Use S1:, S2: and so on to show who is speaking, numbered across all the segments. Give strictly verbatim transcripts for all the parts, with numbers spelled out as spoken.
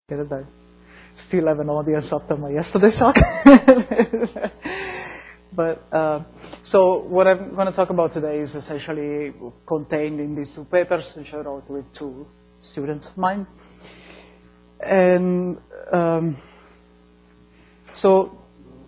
S1: get it. I still have an audience after my yesterday talk. But uh, so what I'm going to talk about today is essentially contained in these two papers, which I wrote with two students of mine. And um, so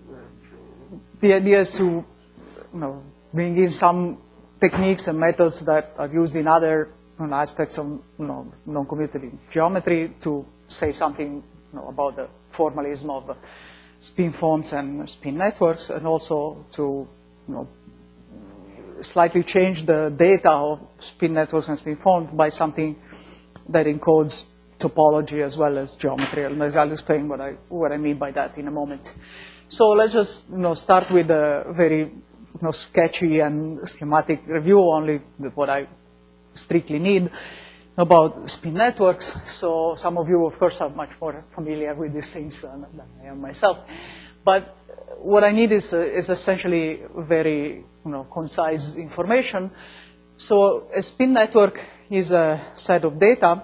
S1: the idea is to you know, bring in some techniques and methods that are used in other you know, aspects of you know, non-commutative geometry to say something you know, about the formalism of uh, spin forms and spin networks, and also to you know, slightly change the data of spin networks and spin forms by something that encodes topology as well as geometry. And I'll explain what I, what I mean by that in a moment. So let's just you know, start with a very you know, sketchy and schematic review, only with what I strictly need about spin networks. So some of you, of course, are much more familiar with these things than, than I am myself. But what I need is, uh, is essentially very you know, concise information. So a spin network is a set of data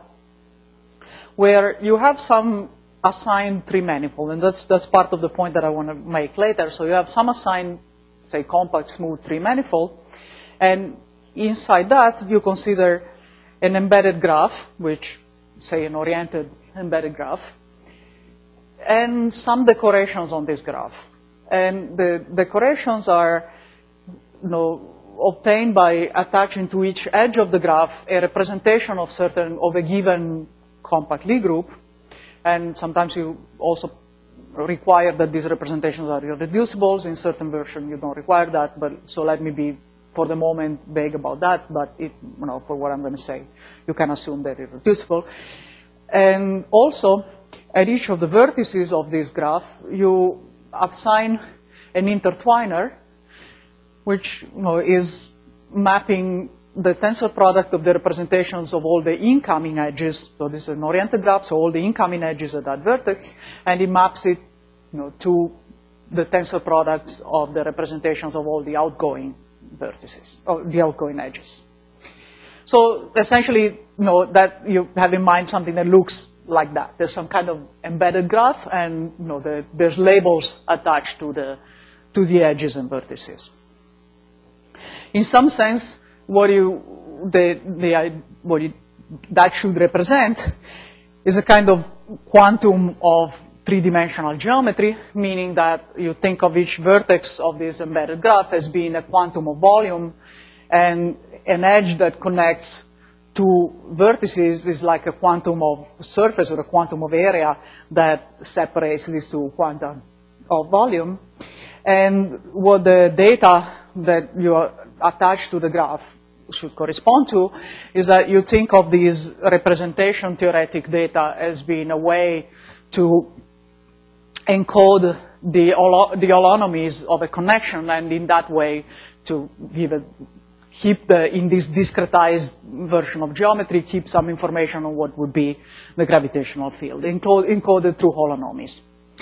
S1: where you have some assigned three-manifold, and that's, that's part of the point that I want to make later. So you have some assigned, say, compact, smooth three-manifold, and inside that you consider an embedded graph, which, say, an oriented embedded graph, and some decorations on this graph. And the decorations are you know, obtained by attaching to each edge of the graph a representation of certain, of a given compact Lie group. And sometimes you also require that these representations are irreducibles. In certain versions, you don't require that. But so let me be, for the moment, vague about that. But it, you know, for what I'm going to say, you can assume they're irreducible. And also, at each of the vertices of this graph, you assign an intertwiner, which you know, is mapping the tensor product of the representations of all the incoming edges. So this is an oriented graph, so all the incoming edges at that vertex, and it maps it you know, to the tensor products of the representations of all the outgoing vertices, or the outgoing edges. So essentially, you know, that you have in mind something that looks like that. There's some kind of embedded graph, and you know, the, there's labels attached to the, to the edges and vertices. In some sense, what you, the, the, what you, that should represent is a kind of quantum of three-dimensional geometry, meaning that you think of each vertex of this embedded graph as being a quantum of volume, and an edge that connects two vertices is like a quantum of surface or a quantum of area that separates these two quanta of volume. And what the data that you attach to the graph should correspond to is that you think of these representation theoretic data as being a way to encode the, holo the holonomies of a connection, and in that way to give a, keep the, in this discretized version of geometry, keep some information on what would be the gravitational field, encode, encoded through holonomies.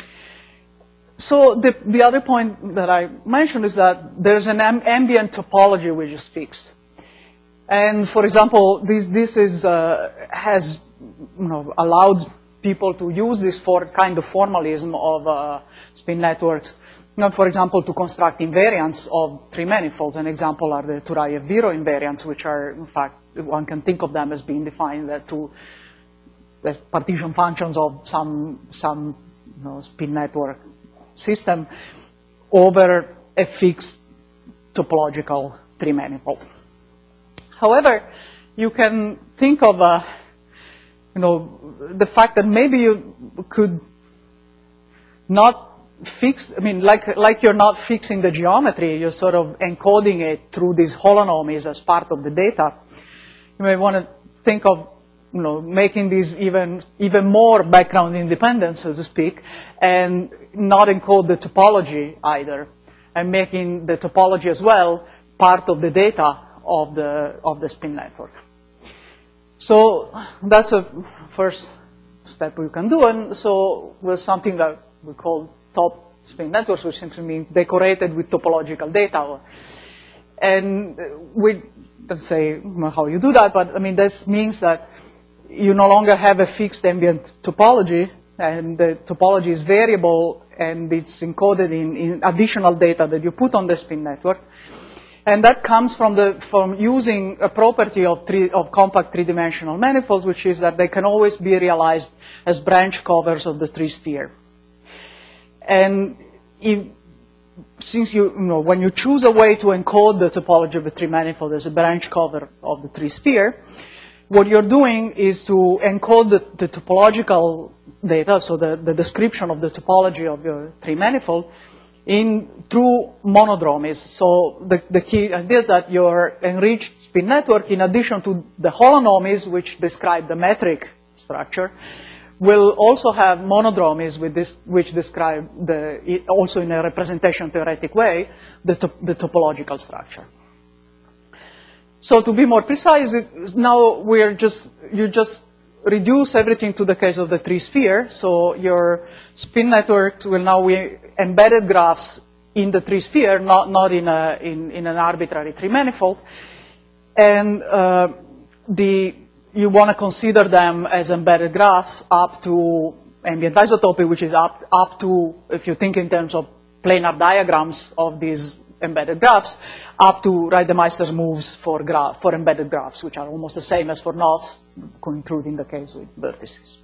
S1: So the, the other point that I mentioned is that there's an am ambient topology which is fixed. And for example, this, this is, uh, has you know, allowed people to use this for kind of formalism of uh, spin networks, not, for example, to construct invariants of three manifolds. An example are the Turayev-Viro invariants, which are, in fact, one can think of them as being defined as two as partition functions of some, some you know, spin network system over a fixed topological three manifold. However, you can think of a, you know, the fact that maybe you could not fix, I mean, like, like you're not fixing the geometry, you're sort of encoding it through these holonomies as part of the data. You may want to think of, you know, making these even, even more background independent, so to speak, and not encode the topology either, and making the topology as well part of the data of the, of the spin network. So that's a first step we can do, and so with something that we call top spin networks, which simply means decorated with topological data. And we, let's say how you do that, but I mean, this means that you no longer have a fixed ambient topology, and the topology is variable, and it's encoded in, in additional data that you put on the spin network. And that comes from, the, from using a property of, three, of compact three-dimensional manifolds, which is that they can always be realized as branch covers of the tree-sphere. And if, since you, you know, when you choose a way to encode the topology of a tree-manifold as a branch cover of the tree-sphere, what you're doing is to encode the, the topological data, so the, the description of the topology of your tree-manifold, in through monodromies. So the, the key idea is that your enriched spin network, in addition to the holonomies, which describe the metric structure, will also have monodromies with this, which describe, the, also in a representation theoretic way, the, to, the topological structure. So to be more precise, it, now we're just, you just reduce everything to the case of the tree-sphere. So your spin networks will now be embedded graphs in the tree-sphere, not, not in, a, in, in an arbitrary tree-manifold. And uh, the, you want to consider them as embedded graphs up to ambient isotopy, which is up, up to, if you think in terms of planar diagrams of these embedded graphs, up to Reidemeister's moves for, graph, for embedded graphs, which are almost the same as for knots, including the case with vertices.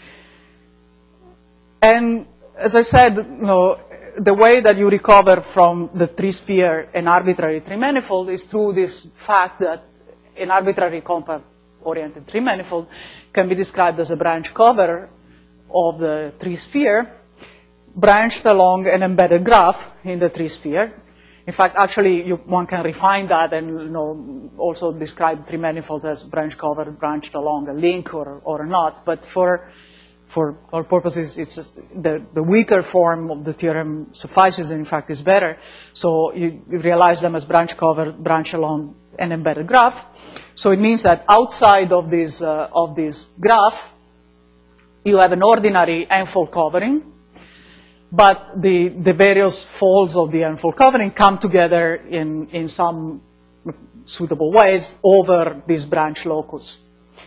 S1: And as I said, you know, the way that you recover from the tree-sphere an arbitrary tree-manifold is through this fact that an arbitrary compact-oriented tree-manifold can be described as a branch cover of the tree-sphere, branched along an embedded graph in the tree-sphere. In fact, actually, you, one can refine that and, you know, also describe tree-manifolds as branch covered, branched along a link or, or not. But for For our purposes, it's just the, the weaker form of the theorem suffices, and in fact is better. So you, you realize them as branch covered, branch along an embedded graph. So it means that outside of this, uh, of this graph, you have an ordinary n-fold covering, but the, the various folds of the n-fold covering come together in, in some suitable ways over this branch locus.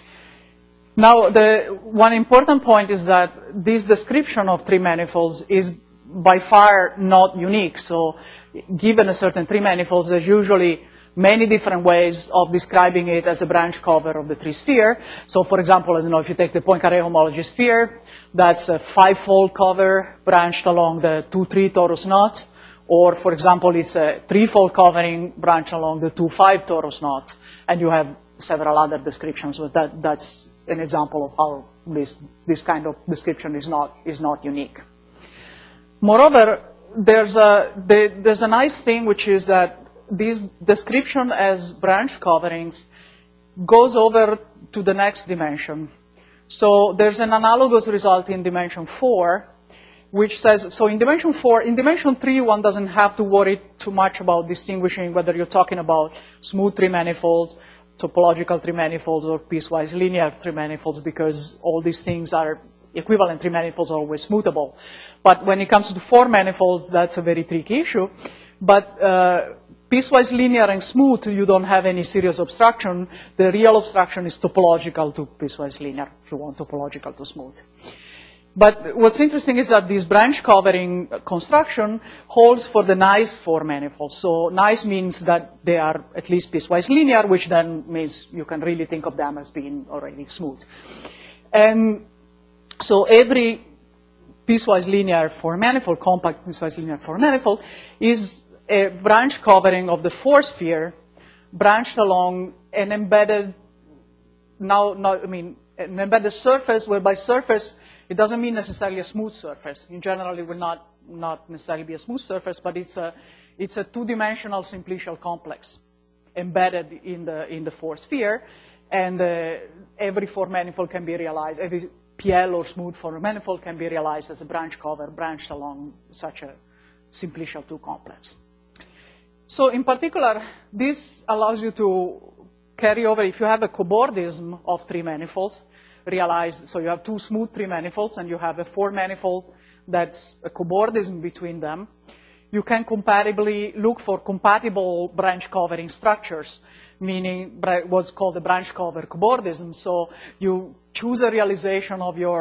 S1: Now, the one important point is that this description of tree manifolds is by far not unique. So given a certain tree manifolds, there's usually many different ways of describing it as a branch cover of the tree sphere. So for example, I don't know, if you take the Poincaré homology sphere, that's a five-fold cover branched along the two three torus knot. Or for example, it's a three-fold covering branched along the two five torus knot. And you have several other descriptions, but that, that's an example of how this, this kind of description is not, is not unique. Moreover, there's a, the, there's a nice thing, which is that this description as branch coverings goes over to the next dimension. So there's an analogous result in dimension four, which says, so in dimension four, in dimension three, one doesn't have to worry too much about distinguishing whether you're talking about smooth tree manifolds, topological tree manifolds, or piecewise linear tree manifolds, because all these things are equivalent tree manifolds are always smoothable. But when it comes to four manifolds, that's a very tricky issue. But uh, piecewise linear and smooth, you don't have any serious obstruction. The real obstruction is topological to piecewise linear, if you want topological to smooth. But what's interesting is that this branch covering construction holds for the nice four manifolds. So nice means that they are at least piecewise linear, which then means you can really think of them as being already smooth. And so every piecewise linear four manifold, compact piecewise linear four manifold, is a branch covering of the four sphere branched along an embedded, now, now I mean, an embedded surface, where by surface, it doesn't mean necessarily a smooth surface. In general, it will not, not necessarily be a smooth surface, but it's a, it's a two-dimensional simplicial complex embedded in the, in the four sphere, and uh, every four manifold can be realized, every P L or smooth four manifold can be realized as a branch cover branched along such a simplicial two complex. So in particular, this allows you to carry over, if you have a cobordism of three manifolds, realized, so you have two smooth tree manifolds and you have a four manifold that's a cobordism between them, you can compatibly look for compatible branch covering structures, meaning what's called a branch cover cobordism. So you choose a realization of your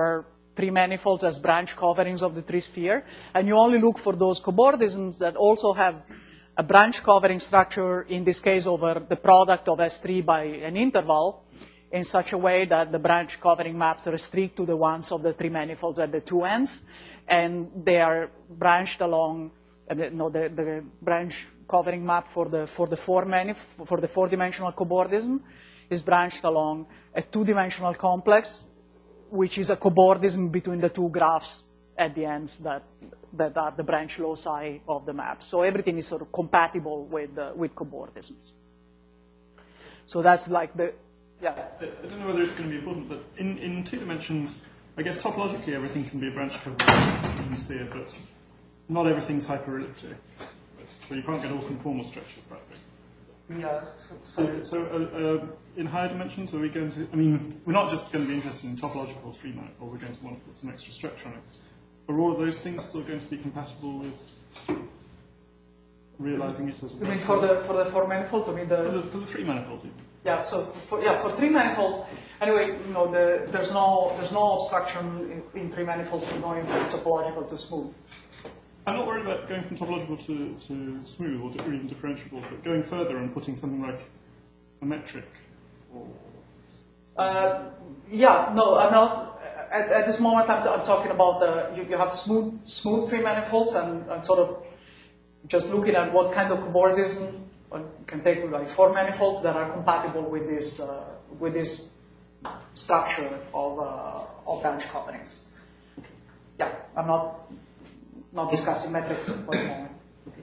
S1: three manifolds as branch coverings of the tree sphere, and you only look for those cobordisms that also have a branch covering structure, in this case over the product of S three by an interval, in such a way that the branch covering maps restrict to the ones of the three manifolds at the two ends, and they are branched along, uh, no, the, the branch covering map for the for the four manif for the four-dimensional cobordism is branched along a two-dimensional complex, which is a cobordism between the two graphs at the ends that that are the branch loci of the map. So everything is sort of compatible with uh, with cobordisms. So that's like the yeah.
S2: I don't know whether it's going to be important, but in in two dimensions, I guess topologically everything can be a branch covering in sphere, but not everything's hyperelliptic. So you can't get all conformal structures that way.
S1: Yeah.
S2: So, so, so uh, uh, in higher dimensions, are we going to? I mean, we're not just going to be interested in topological three manifold. We're going to want to put some extra structure on it. Are all of those things still going to be compatible with realizing it as a?
S1: You mean for the for the four manifolds? I mean the
S2: for the, for the three manifold.
S1: Yeah. So for yeah for three manifold. Anyway, you know the there's no there's no obstruction in, in three manifolds from going from topological to smooth.
S2: I'm not worried about going from topological to, to smooth or, or even differentiable, but going further and putting something like a metric. Or
S1: uh, yeah, no, I'm not. At, at this moment, I'm, I'm talking about the you, you have smooth smooth three manifolds, and I'm sort of just looking at what kind of cobordism one can take with like four manifolds that are compatible with this uh, with this structure of uh, of branch coverings. Yeah, I'm not. Not discussing metrics for the moment.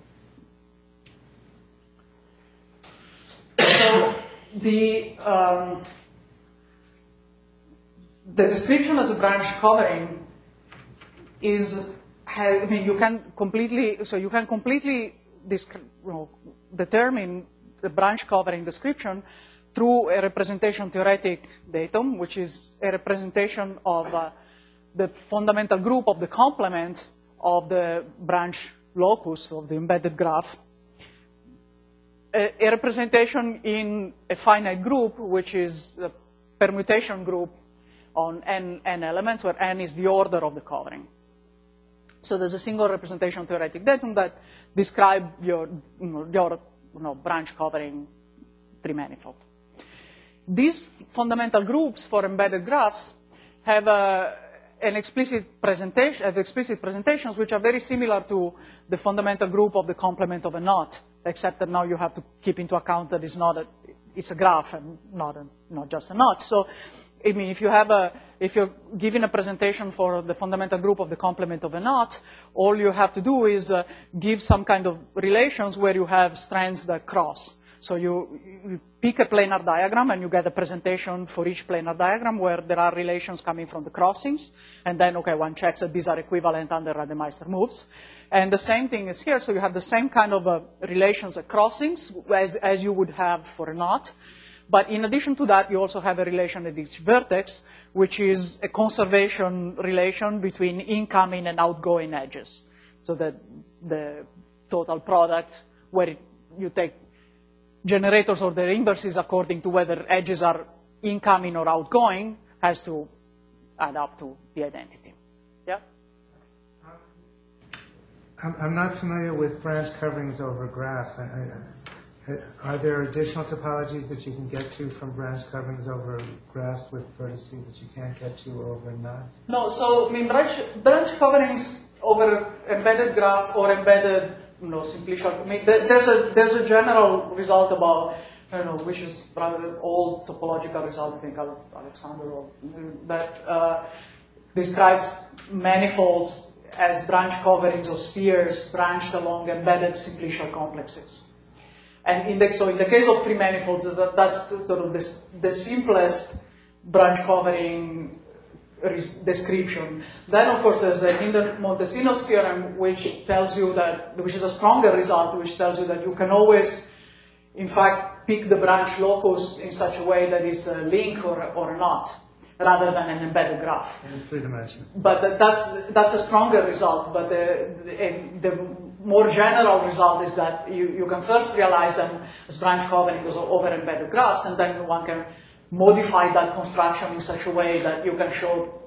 S1: So the um, the description as a branch covering is, I mean, you can completely so you can completely you know, determine the branch covering description through a representation theoretic datum, which is a representation of uh, the fundamental group of the complement of the branch locus of the embedded graph, a, a representation in a finite group, which is a permutation group on n, n elements, where n is the order of the covering. So there's a single representation theoretic datum that describes your, you know, your you know, branch covering three manifold. These fundamental groups for embedded graphs have a an explicit presentation, have explicit presentations which are very similar to the fundamental group of the complement of a knot, except that now you have to keep into account that it's not a, it's a graph and not a, not just a knot. So, I mean, if you have a, if you're giving a presentation for the fundamental group of the complement of a knot, all you have to do is uh, give some kind of relations where you have strands that cross. So you, you pick a planar diagram and you get a presentation for each planar diagram where there are relations coming from the crossings. And then, okay, one checks that these are equivalent under Rademacher moves. And the same thing is here. So you have the same kind of uh, relations at crossings as, as you would have for a knot. But in addition to that, you also have a relation at each vertex, which is a conservation relation between incoming and outgoing edges. So that the total product where it, you take generators or their inverses according to whether edges are incoming or outgoing has to add up to the identity. Yeah?
S3: I'm not familiar with branch coverings over graphs. I, I, are there additional topologies that you can get to from branch coverings over graphs with vertices that you can't get to over knots?
S1: No, so I mean branch, branch coverings over embedded graphs or embedded you know, simplicial. I mean, there's a there's a general result about, I don't know, which is rather an old topological result. I think Alexander or, that uh, describes manifolds as branch coverings of spheres branched along embedded simplicial complexes. And in the, so in the case of three manifolds, that, that's sort of this, the simplest branch covering description. Then, of course, there's the Hindenburg-Montesinos theorem, which tells you that, which is a stronger result, which tells you that you can always, in fact, pick the branch locus in such a way that it's a link or, or not, rather than an embedded graph.
S3: In three dimensions.
S1: But that's that's a stronger result. But the, the, the more general result is that you, you can first realize them as branch coverings over embedded graphs, and then one can modify that construction in such a way that you can show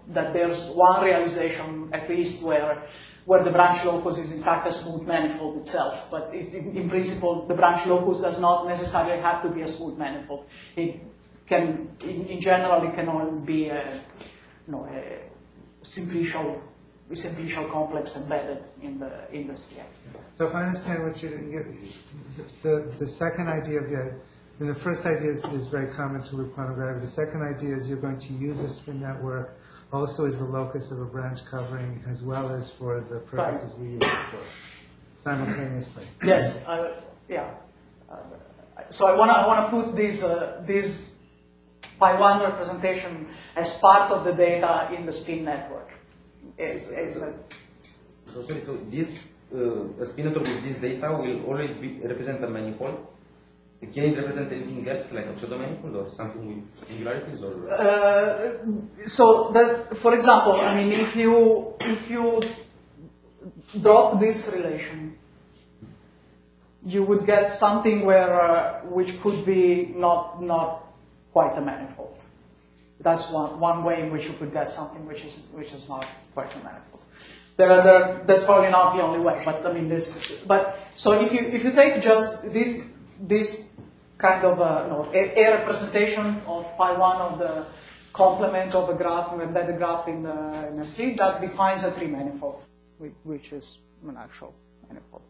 S1: that there's one realization, at least, where, where the branch locus is in fact a smooth manifold itself. But it's, in, in principle, the branch locus does not necessarily have to be a smooth manifold. It can, in, in general, it can only be a, you know, a simplicial, a simplicial complex embedded in the, in the sphere.
S3: So if I understand what you, you the, the second idea of the, and the first idea is, is very common to loop quantum gravity. The second idea is you're going to use a spin network also as the locus of a branch covering, as well as for the purposes right. we use it for, simultaneously.
S1: Yes, uh, yeah. Uh, so I want to I want to put this uh, this pi one representation as part of the data in the spin network. It's, it's
S4: so, so sorry. So this uh, a spin network with this data will always be represent a manifold. Can it represent anything else, like a pseudo-manifold or something with singularities? Or
S1: uh, so that, for example, I mean, if you if you drop this relation, you would get something where uh, which could be not not quite a manifold. That's one one way in which you could get something which is which is not quite a manifold. There are there, that's probably not the only way, but I mean this. But so if you if you take just this this kind of a, you know, a, a representation of pi one of the complement of a graph, an embedded graph in, uh, in a tree, that defines a tree manifold, which is an actual manifold.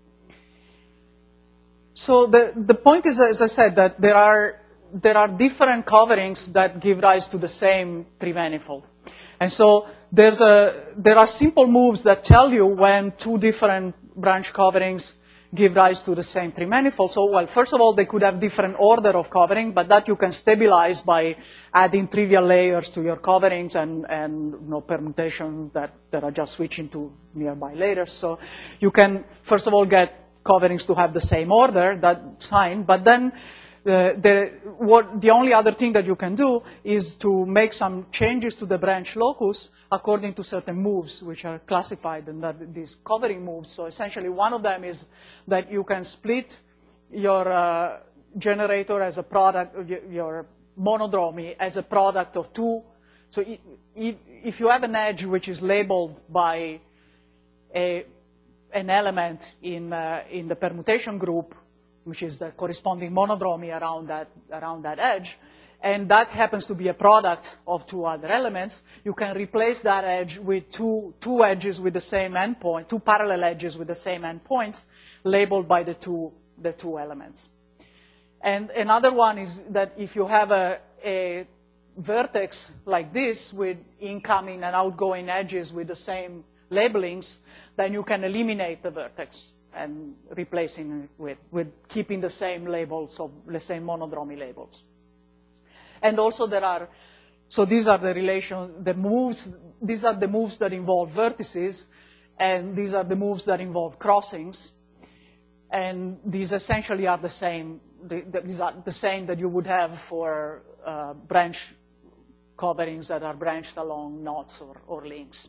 S1: So the, the point is, as I said, that there are, there are different coverings that give rise to the same tree manifold. And so there's a, there are simple moves that tell you when two different branch coverings give rise to the same tree manifold. So, well, first of all, they could have different order of covering, but that you can stabilize by adding trivial layers to your coverings and, and you know, permutations that, that are just switching to nearby layers. So you can, first of all, get coverings to have the same order, that's fine, but then uh, the, what, the only other thing that you can do is to make some changes to the branch locus according to certain moves, which are classified in that, these covering moves. So essentially, one of them is that you can split your uh, generator as a product, your monodromy as a product of two. So it, it, if you have an edge which is labeled by a, an element in, uh, in the permutation group, which is the corresponding monodromy around that, around that edge, and that happens to be a product of two other elements, you can replace that edge with two, two edges with the same endpoint, two parallel edges with the same endpoints labeled by the two, the two elements. And another one is that if you have a, a vertex like this with incoming and outgoing edges with the same labelings, then you can eliminate the vertex and replacing it with, with keeping the same labels, of the same monodromy labels. And also there are, so these are the relation, the moves, these are the moves that involve vertices, and these are the moves that involve crossings. And these essentially are the same, the, the, these are the same that you would have for uh, branch coverings that are branched along knots or, or links.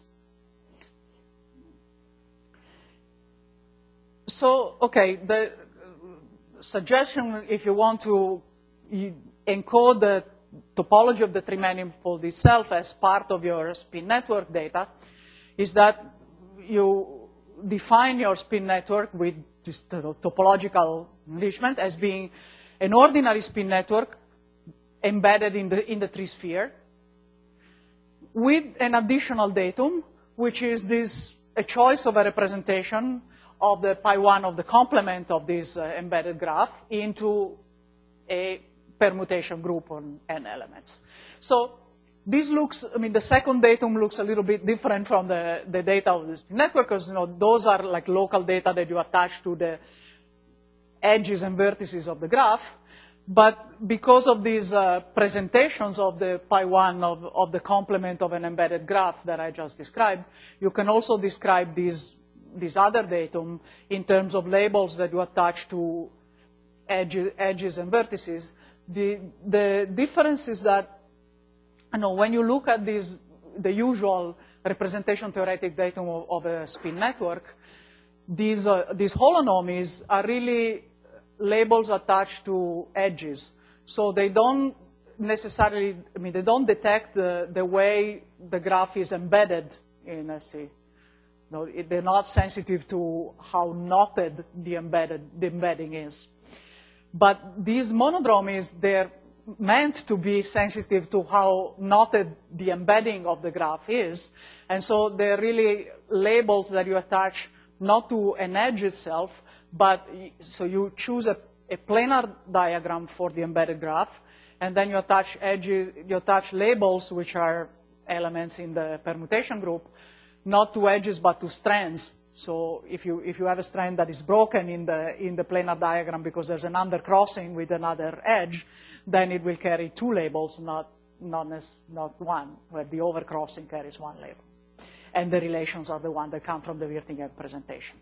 S1: So, okay, the suggestion, if you want to you encode the topology of the tree manifold itself as part of your spin network data, is that you define your spin network with this topological enrichment as being an ordinary spin network embedded in the, in the tree sphere with an additional datum, which is this, a choice of a representation of the pi one of the complement of this uh, embedded graph into a permutation group on n elements. So this looks, I mean, the second datum looks a little bit different from the, the data of this network, because, you know, those are like local data that you attach to the edges and vertices of the graph. But because of these uh, presentations of the pi one of, of the complement of an embedded graph that I just described, you can also describe these, these other datum in terms of labels that you attach to edges, edges and vertices. The, the difference is that, you know, when you look at these, the usual representation theoretic datum of, of a spin network, these, uh, these holonomies are really labels attached to edges. So they don't necessarily, I mean, they don't detect the, the way the graph is embedded in S C. No, it, they're not sensitive to how knotted the, embedded, the embedding is. But these monodromies, they're meant to be sensitive to how knotted the embedding of the graph is. And so they're really labels that you attach not to an edge itself, but so you choose a, a planar diagram for the embedded graph, and then you attach edges, you attach labels, which are elements in the permutation group, not to edges but to strands. So if you if you have a strand that is broken in the in the planar diagram because there's an undercrossing with another edge, then it will carry two labels, not not not one, where the overcrossing carries one label, and the relations are the ones that come from the Wirtingen presentation.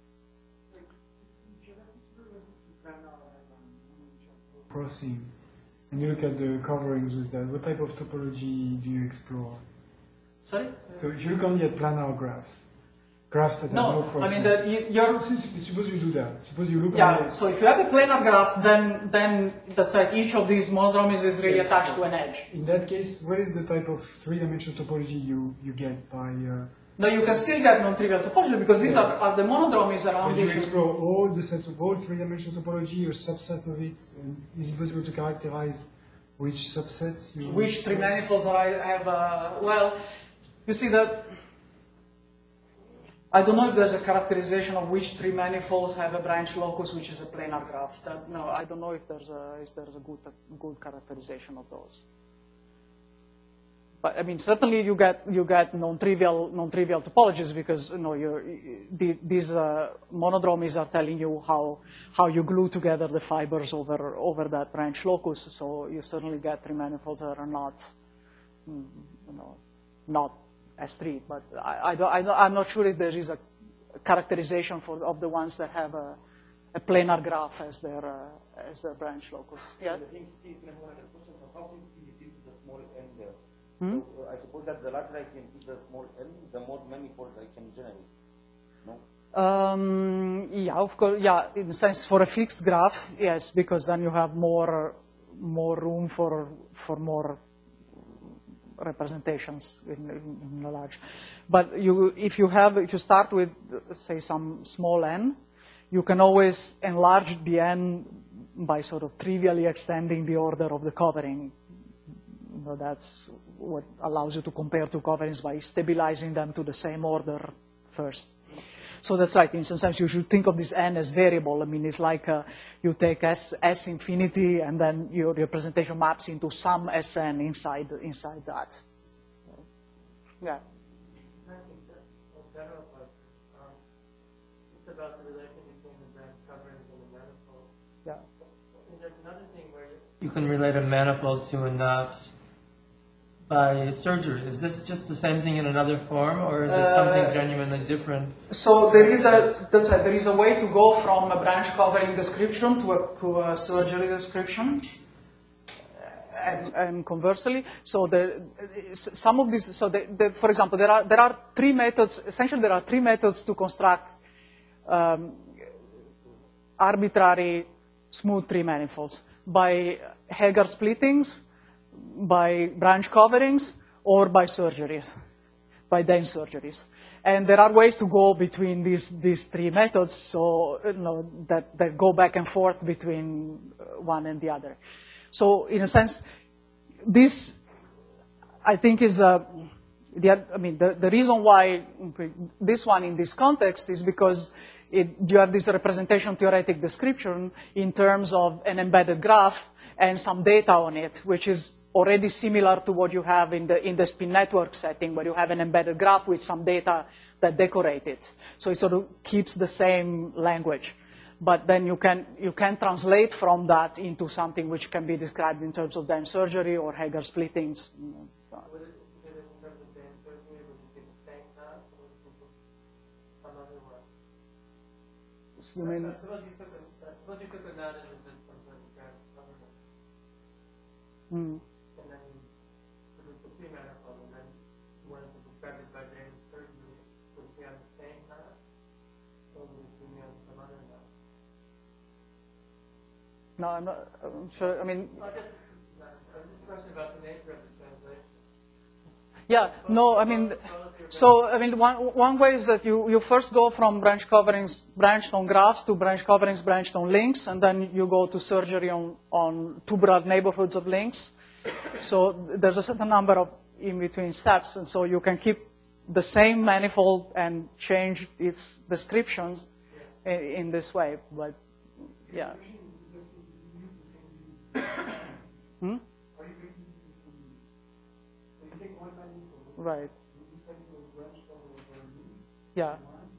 S5: Crossing, and you look at the coverings with that. What type of topology do you explore?
S1: Sorry?
S5: So if you look only at planar graphs, graphs that
S1: No,
S5: have no crossing.
S1: I mean, the, you, you're...
S5: Suppose you do that. Suppose you look
S1: Yeah,
S5: only at...
S1: so if you have a planar graph, then, then that's like each of these monodromies is really attached to an edge.
S5: In that case, what is the type of three-dimensional topology you, you get by... Uh,
S1: No, you can still get non-trivial topology because these
S5: yes.
S1: are, are the monodromies around
S5: you
S1: which you
S5: explore all the sets of all three-dimensional topology or subset of it, and is it possible to characterize which subsets you...
S1: Which three manifolds I have, uh, well, you see that, I don't know if there's a characterization of which three manifolds have a branch locus, which is a planar graph. That, no, I don't know if there's a, if there's a good, a good characterization of those. But I mean, certainly you get you get non-trivial non-trivial topologies because you know you're, the, these uh, monodromies are telling you how how you glue together the fibers over over that branch locus. So you certainly get three manifolds that are not you know not S three. But I, I don't, I don't, I'm not sure if there is a characterization for of the ones that have a, a planar graph as their uh, as their branch locus. Yeah.
S4: Hmm? So, uh, I suppose that the larger I can keep the small n, the more manifolds I can generate. No?
S1: Um, yeah, of course. Yeah, in a sense, for a fixed graph, yes, because then you have more more room for for more representations in, in, in a large. But you, if you have, if you start with say some small n, you can always enlarge the n by sort of trivially extending the order of the covering. You know, that's what allows you to compare two coverings by stabilizing them to the same order first. So that's right. In some sense, you should think of this n as variable. I mean, it's like uh, you take s, s infinity, and then your representation maps into some Sn inside inside that. Yeah.
S6: I think that in general, but um, it's about the relation between the branch coverings and the manifold.
S1: Yeah.
S6: And there's another thing where you can relate a manifold to a knot by surgery. Is this just the same thing in another form, or is it something uh, genuinely different?
S1: So there is a that's a, there is a way to go from a branch covering description to a, to a surgery description, and, and conversely. So the, some of these. So the, the, for example, there are there are three methods. Essentially, there are three methods to construct um, arbitrary smooth tree manifolds by Hegar splittings, by branch coverings, or by surgeries, by Dehn surgeries. And there are ways to go between these, these three methods, so you know, that, that go back and forth between one and the other. So in a sense, this, I think, is a, the, I mean, the, the reason why this one in this context is because it, you have this representation theoretic description in terms of an embedded graph and some data on it, which is already similar to what you have in the, in the spin network setting, where you have an embedded graph with some data that decorate it. So it sort of keeps the same language. But then you can, you can translate from that into something which can be described in terms of Dehn surgery or Hegar splittings.
S6: Would it, would it in terms of Dehn surgery, would it be the same knot, or would it be some other one?
S1: You mean?
S6: Suppose you took a, suppose you took a knot and it was some sort of branch coverage.
S1: Mm.
S6: And then you produced a tree manifold, and then you wanted to describe it by Dehn surgery. Would it be on the same knot, or would it be on some other knot?
S1: No, I'm not I'm sure. I mean,
S6: Well, I guess, I was just question about the nature of the translation.
S1: Yeah, no, I mean, so I mean, one one way is that you you first go from branch coverings branched on graphs to branch coverings branched on links, and then you go to surgery on on tubular neighborhoods of links. So there's a certain number of in between steps, and so you can keep the same manifold and change its descriptions in, in this way. But yeah. Hmm? Right. Yeah.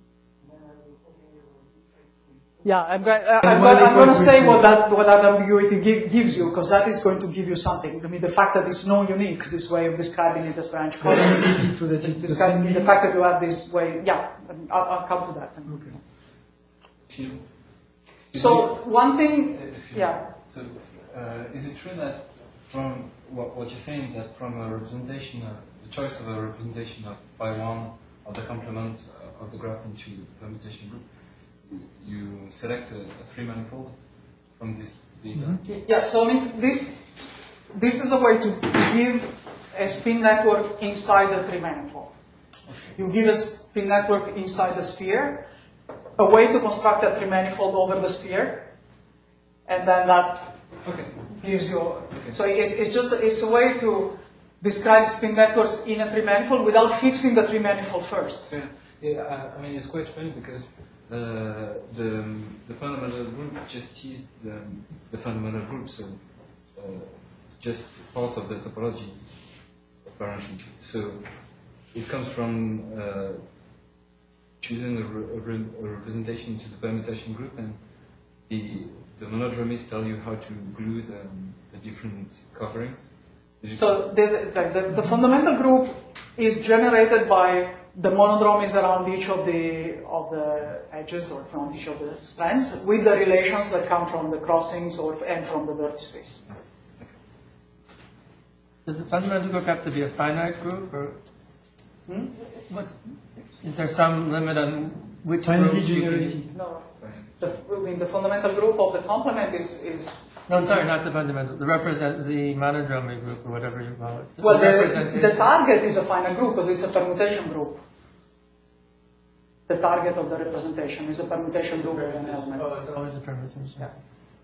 S1: Yeah, I'm going. Uh, I'm, going I'm going to say what that what that ambiguity give, gives you, because that is going to give you something. I mean, the fact that it's non-unique, this way of describing it as branch covering,
S5: so that it's
S1: this
S5: the
S1: kind,
S5: same
S1: the fact that you have this way. Yeah, I'll, I'll come to that.
S5: Okay.
S1: So one thing,
S7: Excuse
S1: yeah.
S7: me. So, uh, is it true that from what, what you're saying, that from a representation, of, the choice of a representation of by one of the complements of the graph into the permutation group, you select a, a three manifold from this data?
S1: Mm-hmm. Yeah. So I mean, this this is a way to give a spin network inside the three manifold. Okay. You give a spin network inside the sphere, a way to construct a three manifold over the sphere, and then that
S7: okay.
S1: gives you. Okay. So it's, it's just it's a way to describe spin networks in a three manifold without fixing the three manifold first.
S7: Yeah, yeah. I, I mean, it's quite funny because uh, the the fundamental group just is the the fundamental group, so uh, just part of the topology apparently. So it comes from uh, choosing a, re, a, re, a representation to the permutation group, and the the monodromies tell you how to glue the, the different coverings.
S1: So the, the, the fundamental group is generated by the monodromies around each of the of the edges or from each of the strands, with the relations that come from the crossings or and from the vertices.
S6: Does the fundamental group have to be a finite group, or
S1: Hmm?
S6: what? Is there some limit on which
S5: Finally
S6: group you can-
S5: generated.
S1: No, the, I mean, the fundamental group of the complement is is.
S6: No, I'm sorry, not the fundamental. The represent the monodromy group, or whatever you call it.
S1: Well, the,
S6: representation.
S1: the target is a finite group because it's a permutation group. The target of the representation is a permutation group of n elements.
S6: Oh, it's always a permutation.
S1: Yeah.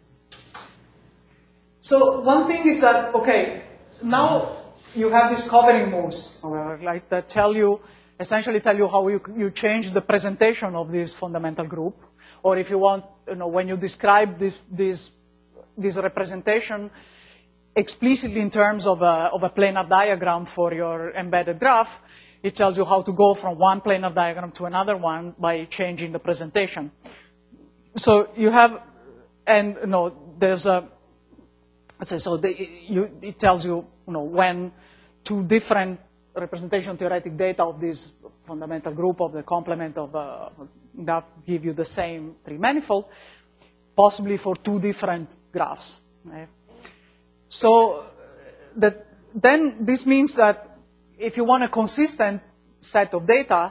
S1: So one thing is that, okay, now you have these covering moves, like that tell you, essentially tell you how you, you change the presentation of this fundamental group. Or if you want, you know, when you describe this, this, this representation explicitly in terms of a, of a planar diagram for your embedded graph, it tells you how to go from one planar diagram to another one by changing the presentation. So you have, and you know, there's a, let's say, so the, you, it tells you, you know, when two different representation theoretic data of this fundamental group of the complement of uh, that give you the same three manifold, possibly for two different graphs. Right? So that, then this means that if you want a consistent set of data,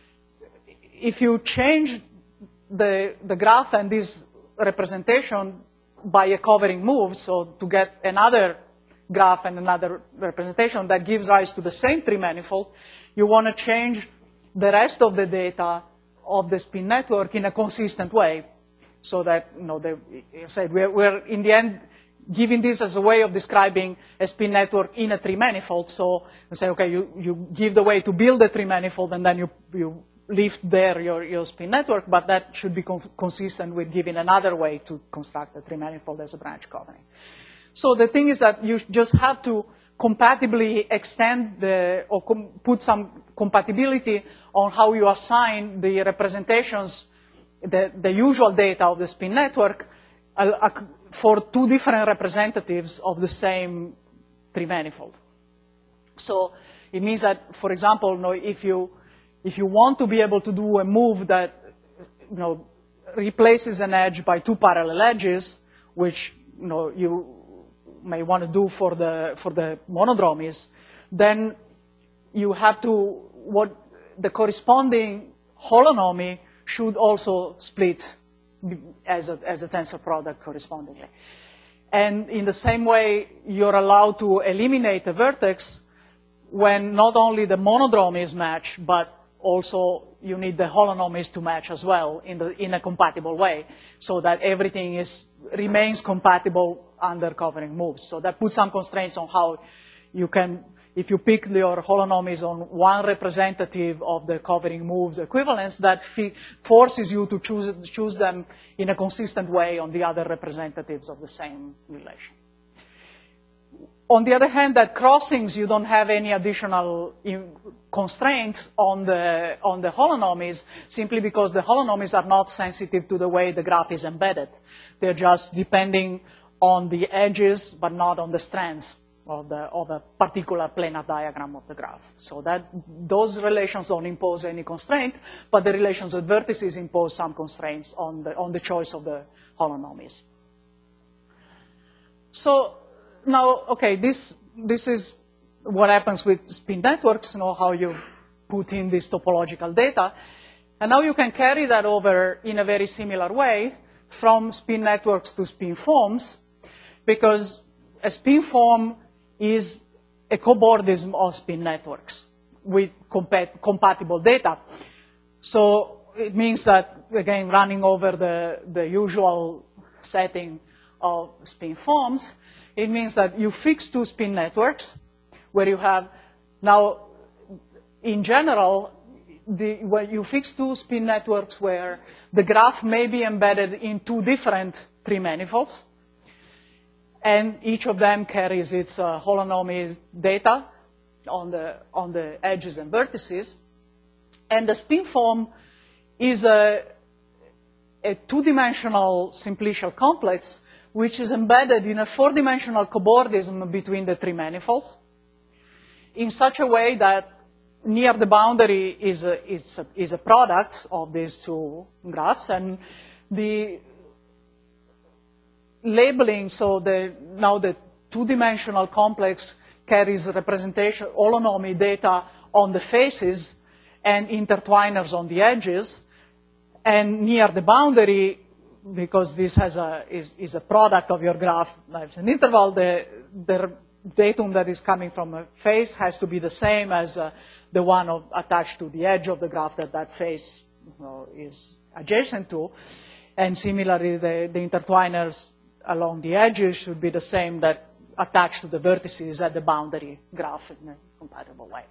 S1: if you change the, the graph and this representation by a covering move, so to get another graph and another representation that gives rise to the same three manifold, you want to change the rest of the data of the spin network in a consistent way, so that, you know, the, said we're, we're in the end giving this as a way of describing a spin network in a three manifold. So you say, okay, you, you give the way to build a three manifold, and then you, you lift there your, your spin network, but that should be con consistent with giving another way to construct a three manifold as a branch covering. So the thing is that you just have to compatibly extend the, or com put some compatibility on how you assign the representations, the, the usual data of the spin network, uh, uh, for two different representatives of the same three manifold. So it means that, for example, you know, if you if you want to be able to do a move that, you know, replaces an edge by two parallel edges, which, you know, you may want to do for the for the monodromies, then you have to, what the corresponding holonomy should also split as a as a tensor product correspondingly. And in the same way, you're allowed to eliminate a vertex when not only the monodrome is matched, but also you need the holonomies to match as well in, the, in a compatible way, so that everything is, remains compatible under covering moves. So that puts some constraints on how you can, if you pick your holonomies on one representative of the covering moves equivalence, that forces you to choose, choose them in a consistent way on the other representatives of the same relation. On the other hand, that crossings, you don't have any additional constraint on the, on the holonomies, simply because the holonomies are not sensitive to the way the graph is embedded. They're just depending on the edges, but not on the strands of, the, of a particular planar diagram of the graph. So that those relations don't impose any constraint, but the relations at vertices impose some constraints on the, on the choice of the holonomies. So now, okay, this, this is what happens with spin networks, you know, how you put in this topological data. And now you can carry that over in a very similar way from spin networks to spin forms, because a spin form is a cobordism of spin networks with compat compatible data. So it means that, again, running over the, the usual setting of spin forms, it means that you fix two spin networks where you have, now, in general, the, when you fix two spin networks where the graph may be embedded in two different tree manifolds, and each of them carries its uh, holonomy data on the, on the edges and vertices. And the spin form is a, a two-dimensional simplicial complex which is embedded in a four-dimensional cobordism between the three manifolds in such a way that near the boundary is a, is a, is a product of these two graphs, and the labeling, so the, now the two-dimensional complex carries representation, holonomy data on the faces and intertwiners on the edges, and near the boundary, because this has a, is, is a product of your graph, there's an interval, the, the datum that is coming from a face has to be the same as uh, the one of, attached to the edge of the graph that that face, you know, is adjacent to. And similarly, the, the intertwiners along the edges should be the same that attached to the vertices at the boundary graph in a compatible way.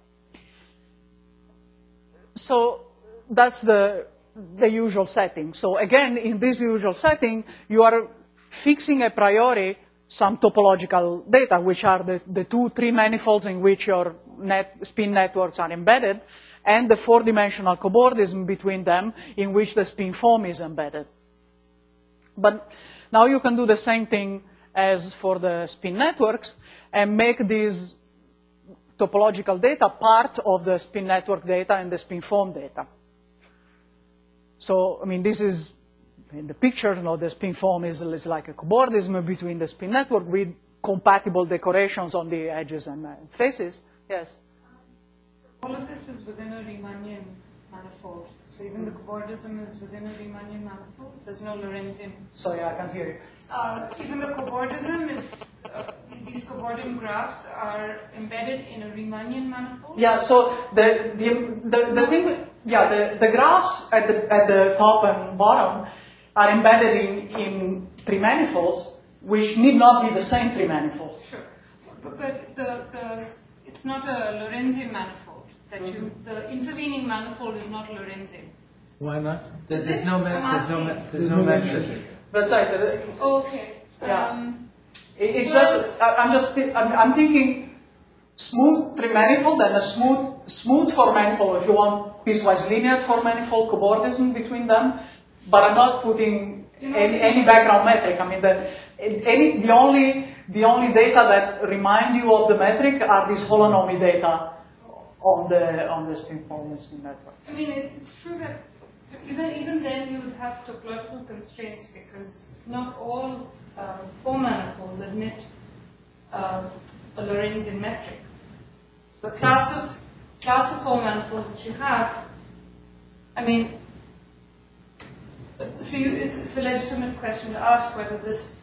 S1: So that's the, the usual setting. So again, in this usual setting, you are fixing a priori some topological data, which are the, the two tree manifolds in which your net, spin networks are embedded, and the four-dimensional cobordism between them in which the spin form is embedded. But now you can do the same thing as for the spin networks and make these topological data part of the spin network data and the spin form data. So, I mean, this is, in the picture, you know, the spin form is, is like a cobordism between the spin network with compatible decorations on the edges and uh, faces. Yes?
S8: All of this is within a Riemannian manifold. So even the cobordism is within a Riemannian manifold. There's no Lorentzian.
S1: Sorry, I can't hear you.
S8: Uh, even the cobordism is, uh, these cobordism graphs are embedded in a Riemannian manifold?
S1: Yeah, so the, the, the, the thing, yeah, the, the graphs at the, at the top and bottom are embedded in, in three manifolds, which need not be the same three manifolds.
S8: Sure. But, but the, the, it's not a Lorentzian manifold. That you, the intervening manifold is not Lorentzian.
S3: Why not?
S8: There's,
S3: there's no,
S8: ma
S3: there's no, there's no metric.
S1: That's right.
S8: Okay.
S1: Yeah.
S8: Um,
S1: It's
S8: so
S1: just, I'm just, I'm, I'm thinking smooth three manifold and a smooth, smooth four manifold, if you want piecewise linear four manifold cobordism between them, but I'm not putting any, any background metric. I mean, the, any, the only, the only data that remind you of the metric are these holonomy data on the, on the spin form and spin network.
S8: I mean, it, it's true that even, even then you would have topological constraints because not all uh, four manifolds admit uh, a Lorentzian metric. So the class of, class of four manifolds that you have, I mean, so you, it's, it's a legitimate question to ask whether this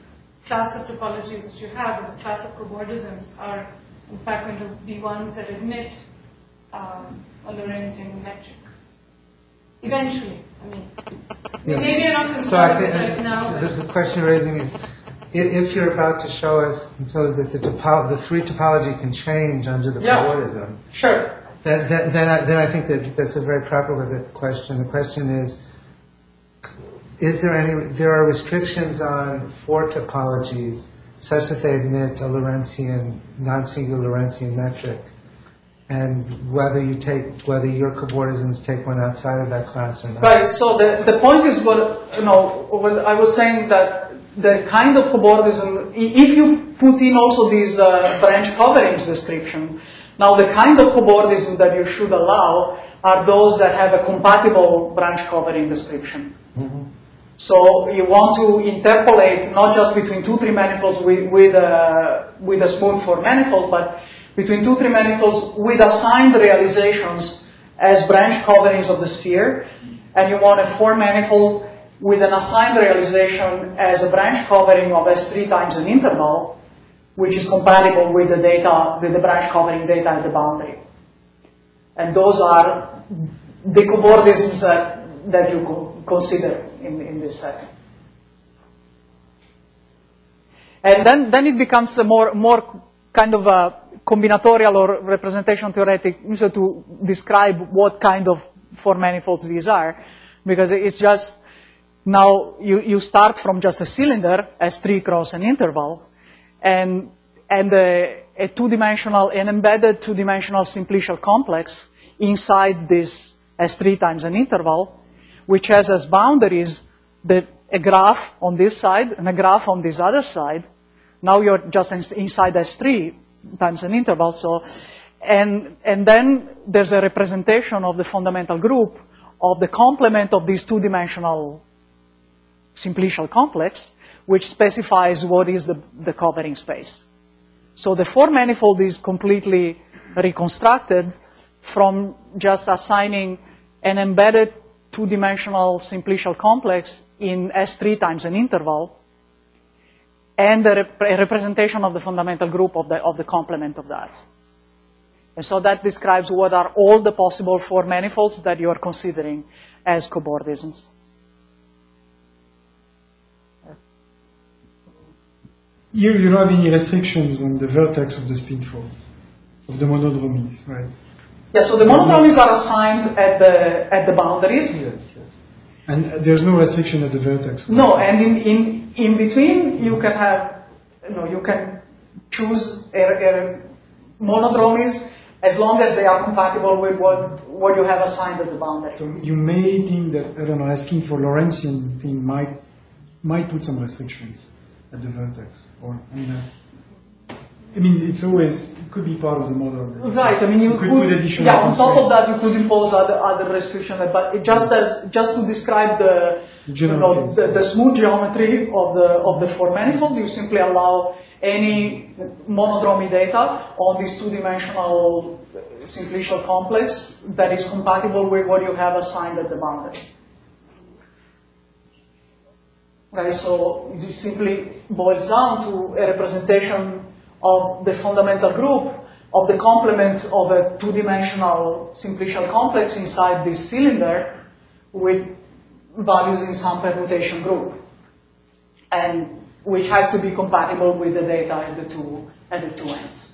S8: class of topologies that you have, or the class of cobordisms, are in fact going to be ones that admit um, a Lorentzian metric. Eventually, I mean,
S3: Yes.
S8: maybe you're not
S3: So I
S8: concerned
S3: think
S8: with it right now.
S3: the,
S8: but-
S3: the question you're raising is, i- if you're about to show us so that the, topo- the three topology can change under the
S1: Yeah.
S3: cobordism,
S1: Sure.
S3: that, that, then, I, then I think that that's a very proper question. The question is, is there any, there are restrictions on four topologies such that they admit a Lorentzian, non-singular Lorentzian metric, and whether you take, whether your cobordisms take one outside of that class or not.
S1: Right. So the, the point is what, you know, what I was saying that the kind of cobordism, i- if you put in also these uh, branch coverings description, now the kind of cobordism that you should allow are those that have a compatible branch covering description.
S3: Mm-hmm.
S1: So you want to interpolate not just between two tree manifolds with, with, a, with a smooth four manifold, but between two tree manifolds with assigned realizations as branch coverings of the sphere, and you want a four manifold with an assigned realization as a branch covering of S three times an interval, which is compatible with the data, with the branch covering data at the boundary. And those are the cobordisms that, that you co consider in, in this setting. And then, then it becomes a more, more kind of a combinatorial or representation theoretic so to describe what kind of four manifolds these are, because it's just now you, you start from just a cylinder S three cross an interval, and and a, a two-dimensional, an embedded two-dimensional simplicial complex inside this S three times an interval, which has as boundaries the, a graph on this side and a graph on this other side. Now you're just in, inside S three times an interval. So, and, and then there's a representation of the fundamental group of the complement of this two-dimensional simplicial complex, which specifies what is the, the covering space. So the four manifold is completely reconstructed from just assigning an embedded two-dimensional simplicial complex in S three times an interval, and a, rep a representation of the fundamental group of the, of the complement of that. And so that describes what are all the possible four manifolds that you are considering as cobordisms.
S5: Here you don't have any restrictions on the vertex of the spinfold, of the monodromies, right?
S1: Yeah, so the monodromies are assigned at the, at the boundaries.
S5: Yes, yes. And there's no restriction at the vertex?
S1: No, and in, in, in between you can have, you know, you can choose a, a monodromies as long as they are compatible with what, what you have assigned at the boundary.
S5: So you may think that, I don't know, asking for Lorentzian thing might, might put some restrictions at the vertex, or, I mean, uh, I mean, it's always, it could be part of the model.
S1: Right, I mean, you,
S5: you could,
S1: could,
S5: put additional
S1: yeah, on top of
S5: constraints.
S1: that, you could impose other, other restrictions, but it just as, just to describe the, you know, the, the smooth geometry of the, of the four manifold, you simply allow any monodromy data on this two-dimensional simplicial complex that is compatible with what you have assigned at the boundary. Right, so it simply boils down to a representation of the fundamental group of the complement of a two-dimensional simplicial complex inside this cylinder with values in some permutation group, and which has to be compatible with the data at the two, at the two ends.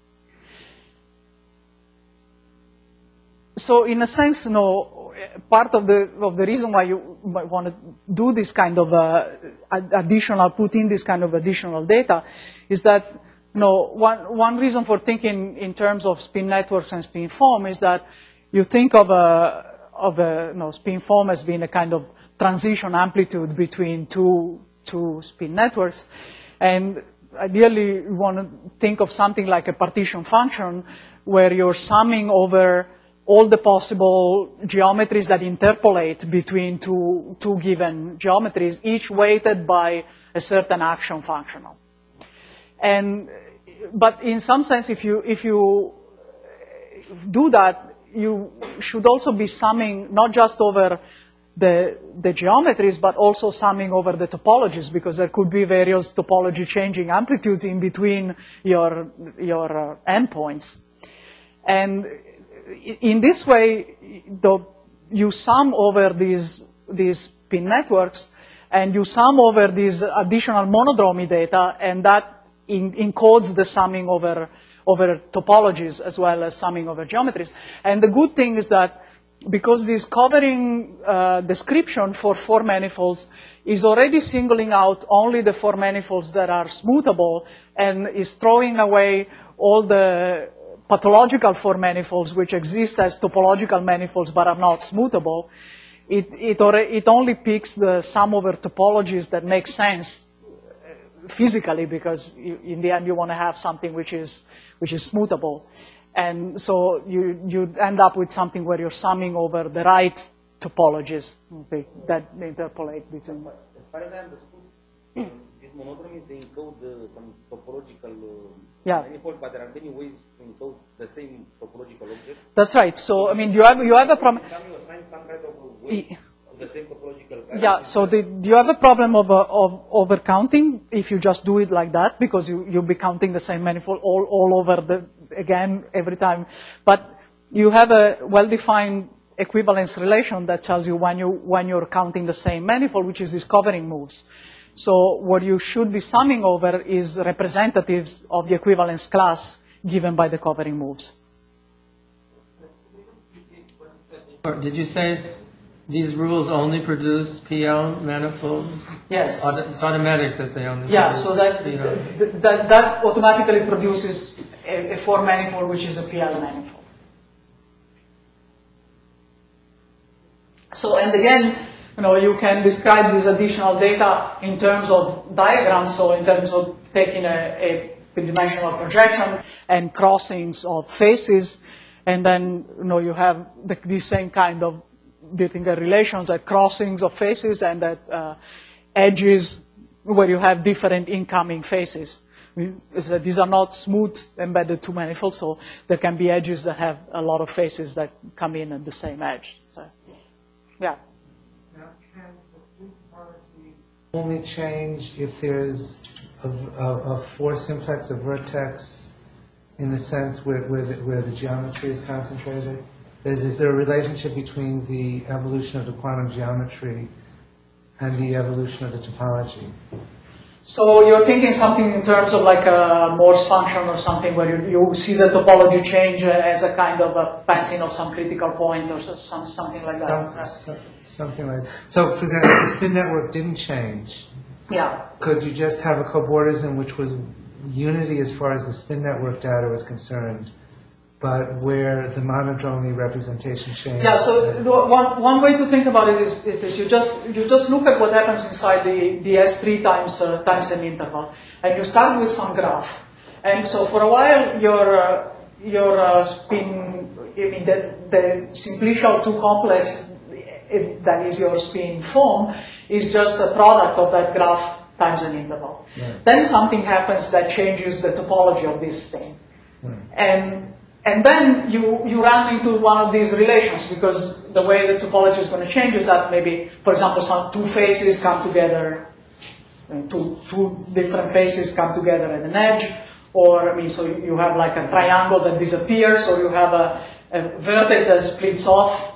S1: So in a sense, you know, part of the, of the reason why you might want to do this kind of uh, additional, put in this kind of additional data is that, you know, one, one reason for thinking in terms of spin networks and spin foam is that you think of a, of a you know, spin foam as being a kind of transition amplitude between two, two spin networks. And ideally, you want to think of something like a partition function where you're summing over all the possible geometries that interpolate between two, two given geometries, each weighted by a certain action functional. And, but in some sense, if you, if you do that, you should also be summing not just over the, the geometries, but also summing over the topologies, because there could be various topology changing amplitudes in between your, your uh, endpoints. And in this way, the, you sum over these, these spin networks, and you sum over these additional monodromy data, and that in, encodes the summing over, over topologies as well as summing over geometries. And the good thing is that because this covering uh, description for four manifolds is already singling out only the four manifolds that are smoothable and is throwing away all the pathological four manifolds which exist as topological manifolds but are not smoothable, it, it, it only picks the sum over topologies that make sense physically, because you, in the end you want to have something which is, which is smoothable. And so you, you end up with something where you're summing over the right topologies okay, that interpolate between.
S4: As far as I understood, these monodromies, they encode uh, some topological uh,
S1: yeah.
S4: manifold, but there are many ways to encode the same topological object.
S1: That's right. So, I mean, you have, you have a problem.
S4: You assign some kind of way of the same topological value.
S1: Yeah, so the, you have a problem of, uh, of overcounting if you just do it like that, because you, you'll be counting the same manifold all, all over the, again, every time. But you have a well-defined equivalence relation that tells you when, you when you're counting the same manifold, which is these covering moves. So what you should be summing over is representatives of the equivalence class given by the covering moves.
S6: Did you say these rules only produce P L manifolds?
S1: Yes.
S6: It's automatic that they only
S1: Yeah,
S6: produce
S1: so that,
S6: P L.
S1: th that, that automatically produces a, a four manifold, which is a P L manifold. So, and again, you know, you can describe this additional data in terms of diagrams, so in terms of taking a, a dimensional projection and crossings of faces, and then, you know, you have the, the same kind of Wirtinger relations at crossings of faces and at uh, edges where you have different incoming faces. I mean, these are not smooth embedded two manifolds, so there can be edges that have a lot of faces that come in at the same edge. So, yeah.
S3: Now, can the free topology only change if there's a, a, a four simplex of vertex in the sense where, where, the, where the geometry is concentrated? Is, is there a relationship between the evolution of the quantum geometry and the evolution of the topology?
S1: So you're thinking something in terms of like a Morse function or something where you, you see the topology change as a kind of a passing of some critical point or some, something like that.
S3: Some, some, something like that. So, for example, if the spin network didn't change,
S1: yeah.
S3: Could you just have a cobordism which was unity as far as the spin network data was concerned, but where the monodromy representation changed?
S1: Yeah, so one, one way to think about it is, is this. You just, you just look at what happens inside the, the S three times, uh, times an interval. And you start with some graph. And so for a while, your, uh, your uh, spin, I mean, the, the simplicial two complex, if that is your spin form, is just a product of that graph times an interval. Yeah. Then something happens that changes the topology of this thing. Yeah. And And then you, you run into one of these relations, because the way the topology is going to change is that maybe, for example, some two faces come together, two, two different faces come together at an edge, or I mean, so you have like a triangle that disappears, or you have a, a vertex that splits off,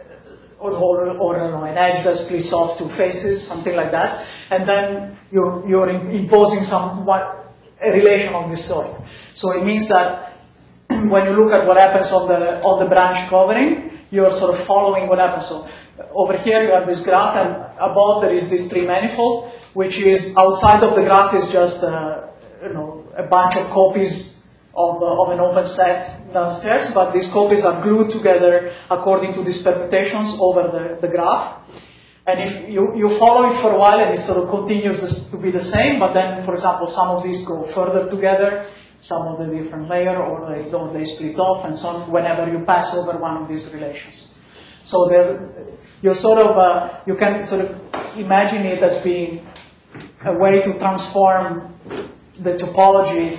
S1: or, or, or know, an edge that splits off two faces, something like that, and then you're, you're imposing some what, a relation of this sort. So it means that when you look at what happens on the, on the branch covering, you're sort of following what happens. So over here you have this graph, and above there is this tree manifold, which is outside of the graph is just uh, you know, a bunch of copies of, uh, of an open set downstairs, but these copies are glued together according to these permutations over the, the graph. And if you, you follow it for a while, and it sort of continues to be the same, but then, for example, some of these go further together, some of the different layer, or they, or they split off, and so on, whenever you pass over one of these relations. So you're sort of, uh, you can sort of imagine it as being a way to transform the topology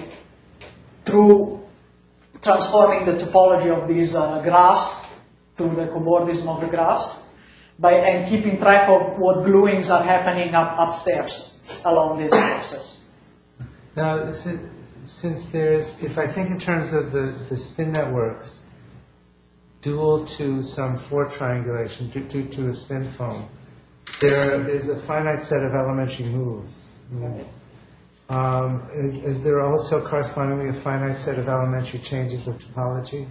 S1: through transforming the topology of these uh, graphs to the cobordism of the graphs. by, and keeping track of what gluings are happening up, upstairs along this process.
S3: Now, since, since there's, if I think in terms of the, the spin networks, dual to some four triangulation, due, due to a spin foam, there, there's a finite set of elementary moves.
S1: Right.
S3: Um, is, is there also correspondingly a finite set of elementary changes of topology?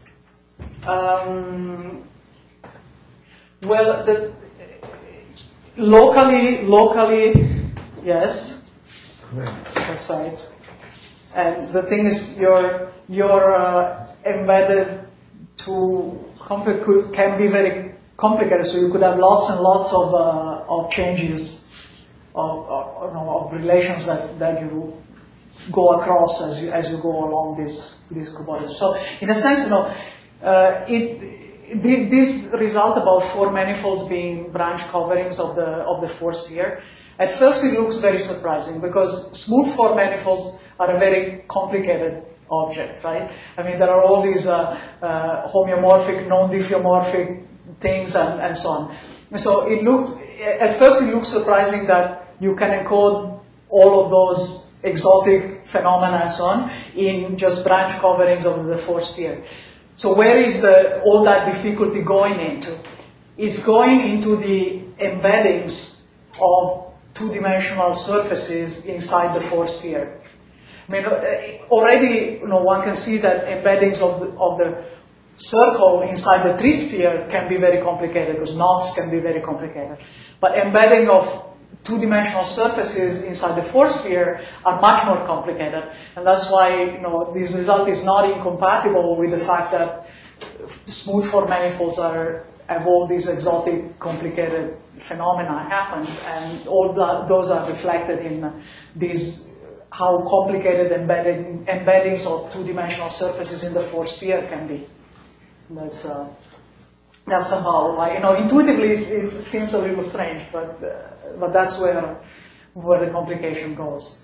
S1: Um, well, the, locally, locally, yes,
S3: Right.
S1: that's right. And the thing is, you're, you're uh, embedded to compli- can be very complicated. So you could have lots and lots of uh, of changes of, of, you know, of relations that, that you go across as you as you go along this this topology. So in a sense, you know, uh, it, it this result about four manifolds being branch coverings of the of the four sphere. At first, it looks very surprising because smooth four manifolds are a very complicated object, right? I mean, there are all these uh, uh, homeomorphic, non-diffeomorphic things and, and so on. And so it looks, at first it looks surprising that you can encode all of those exotic phenomena and so on in just branch coverings of the four sphere. So where is the, all that difficulty going into? It's going into the embeddings of two-dimensional surfaces inside the four sphere. I mean, already, you know, one can see that embeddings of the, of the circle inside the three sphere can be very complicated, because knots can be very complicated. But embedding of two-dimensional surfaces inside the four sphere are much more complicated. And that's why, you know, this result is not incompatible with the fact that smooth four manifolds are, have all these exotic, complicated phenomena happen, and all the, those are reflected in uh, these how complicated embedding, embeddings of two-dimensional surfaces in the four sphere can be. That's uh, that's somehow, like, you know, intuitively it, it seems a little strange, but uh, but that's where where the complication goes.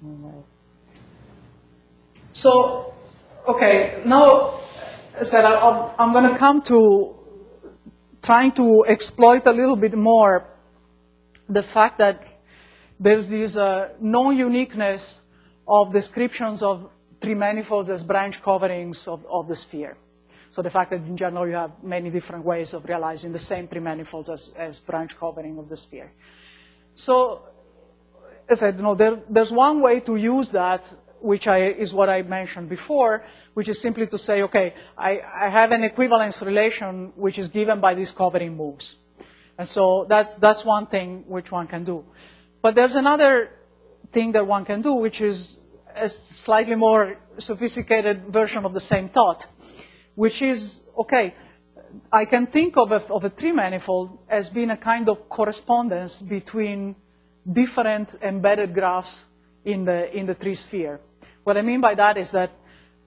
S1: So, okay, now as I said, I'm, I'm going to come to trying to exploit a little bit more the fact that there's this uh, non-uniqueness of descriptions of three manifolds as branch coverings of, of the sphere. So the fact that in general you have many different ways of realizing the same three manifolds as, as branch covering of the sphere. So, as I said, you know, there, there's one way to use that, which I, is what I mentioned before, which is simply to say, okay, I, I have an equivalence relation which is given by these covering moves. And so that's, that's one thing which one can do. But there's another thing that one can do, which is a slightly more sophisticated version of the same thought, which is, okay, I can think of a, of a three manifold as being a kind of correspondence between different embedded graphs in the, in the three sphere. What I mean by that is that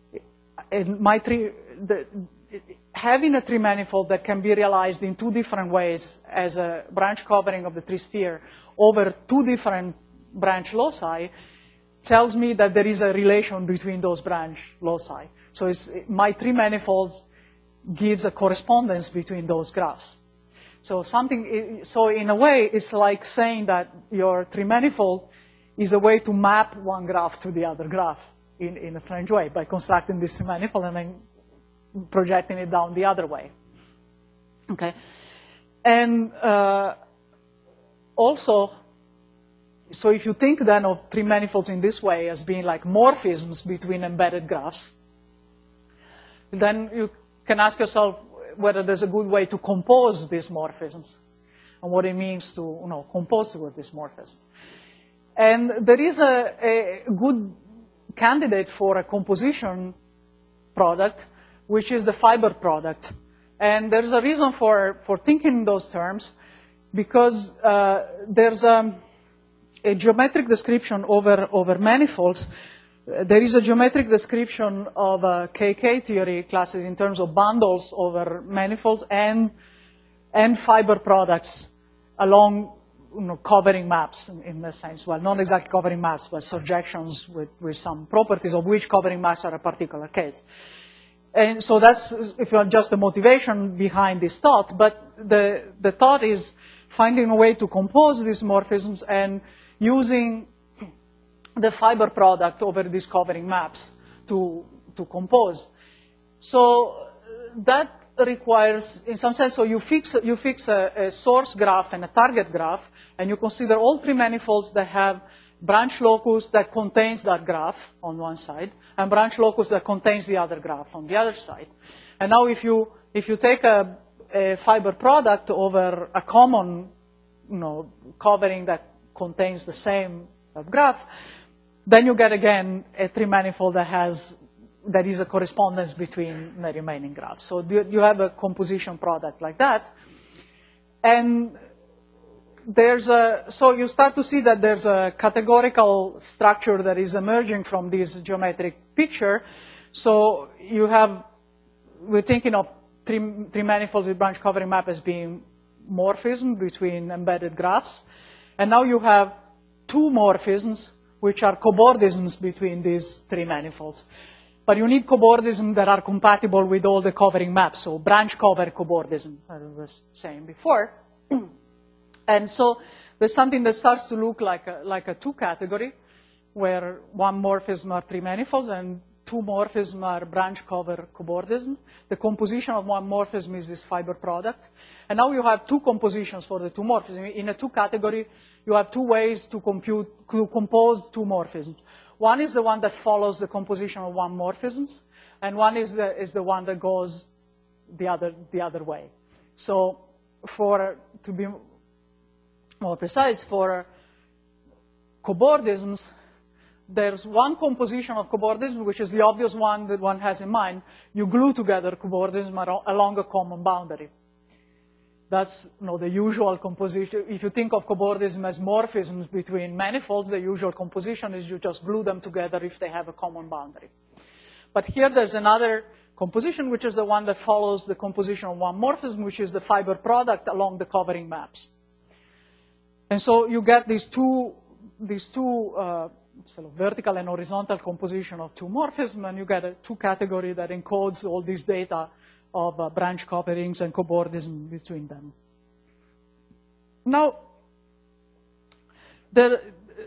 S1: in my three, the, having a three manifold that can be realized in two different ways as a branch covering of the three sphere over two different branch loci tells me that there is a relation between those branch loci. So it's, my three manifolds gives a correspondence between those graphs. So something, so in a way, it's like saying that your three manifold is a way to map one graph to the other graph in, in a strange way by constructing this three manifold and then projecting it down the other way. Okay, and uh, also, so if you think then of three manifolds in this way as being like morphisms between embedded graphs, then you can ask yourself whether there's a good way to compose these morphisms and what it means to, you know, compose with this morphism. And there is a, a good candidate for a composition product, which is the fiber product. And there's a reason for, for thinking in those terms, because uh, there's a, a geometric description over, over manifolds. There is a geometric description of uh, K K theory classes in terms of bundles over manifolds and, and fiber products along, you know, covering maps in, in a sense. Well, not exactly covering maps, but surjections with, with some properties of which covering maps are a particular case. And so that's, if you want, just the motivation behind this thought. But the, the thought is finding a way to compose these morphisms and using the fiber product over these covering maps to, to compose. So that requires, in some sense, so you fix, you fix a, a source graph and a target graph, and you consider all three manifolds that have branch locus that contains that graph on one side, and branch locus that contains the other graph on the other side. And now if you, if you take a, a fiber product over a common, you know, covering that contains the same graph, then you get, again, a three-manifold that has, that is a correspondence between the remaining graphs. So you have a composition product like that. And there's a, so you start to see that there's a categorical structure that is emerging from this geometric picture. So you have, we're thinking of three, three manifolds with branch covering map as being morphism between embedded graphs. And now you have two morphisms, which are cobordisms between these three manifolds. But you need cobordisms that are compatible with all the covering maps, so branch cover cobordism, as I was saying before. And so there's something that starts to look like a, like a two category, where one morphism are three manifolds and two morphisms are branch cover cobordism. The composition of one morphism is this fiber product. And now you have two compositions for the two morphisms. In a two category, you have two ways to compute, to compose two morphisms. One is the one that follows the composition of one morphisms, and one is the, is the one that goes the other, the other way. So for, to be more precise, for cobordisms, there's one composition of cobordism, which is the obvious one that one has in mind. You glue together cobordism along a common boundary. That's, you know, the usual composition. If you think of cobordism as morphisms between manifolds, the usual composition is you just glue them together if they have a common boundary. But here there's another composition, which is the one that follows the composition of one morphism, which is the fiber product along the covering maps. And so you get these two, these two uh, sort of vertical and horizontal composition of two morphisms, and you get a two category that encodes all these data of uh, branch coverings and cobordism between them. Now, the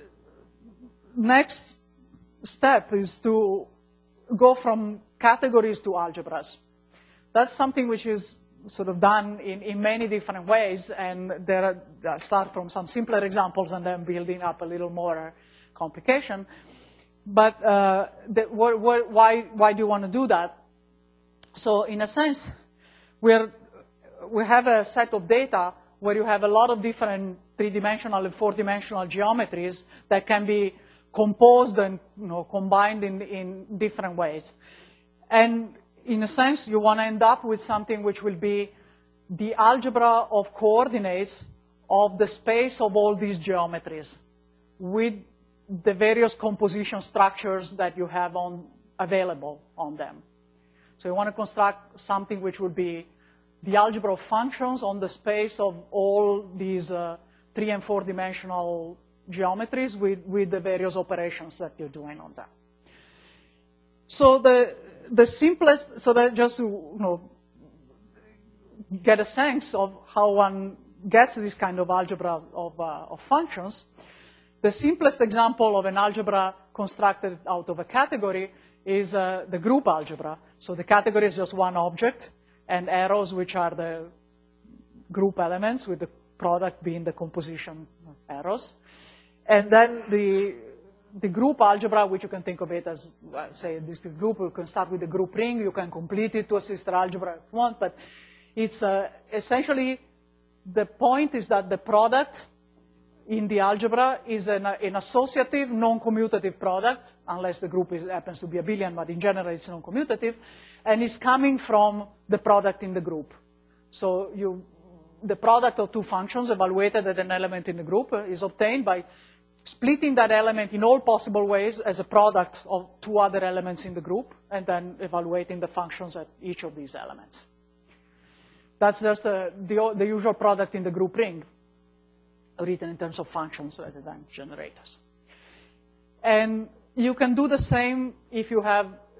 S1: next step is to go from categories to algebras. That's something which is sort of done in, in many different ways, and there are, I'll start from some simpler examples and then building up a little more complication. But uh, the, wh wh why, why do you want to do that? So in a sense, we're, we have a set of data where you have a lot of different three-dimensional and four-dimensional geometries that can be composed and, you know, combined in, in different ways. And in a sense, you want to end up with something which will be the algebra of coordinates of the space of all these geometries with the various composition structures that you have on, available on them. So you want to construct something which would be the algebra of functions on the space of all these uh, three and four dimensional geometries with, with the various operations that you're doing on them. So the, the simplest, so that just to, you know, get a sense of how one gets this kind of algebra of, uh, of functions, the simplest example of an algebra constructed out of a category is uh, the group algebra. So the category is just one object, and arrows, which are the group elements, with the product being the composition arrows. And then the, the group algebra, which you can think of it as, well, say, this group, you can start with the group ring, you can complete it to a sister algebra if you want, but it's uh, essentially, the point is that the product in the algebra is an, an associative, non-commutative product, unless the group is, happens to be abelian, but in general it's non-commutative, and is coming from the product in the group. So you, the product of two functions evaluated at an element in the group is obtained by splitting that element in all possible ways as a product of two other elements in the group, and then evaluating the functions at each of these elements. That's just the, the, the usual product in the group ring, written in terms of functions rather than generators. And you can do the same if you have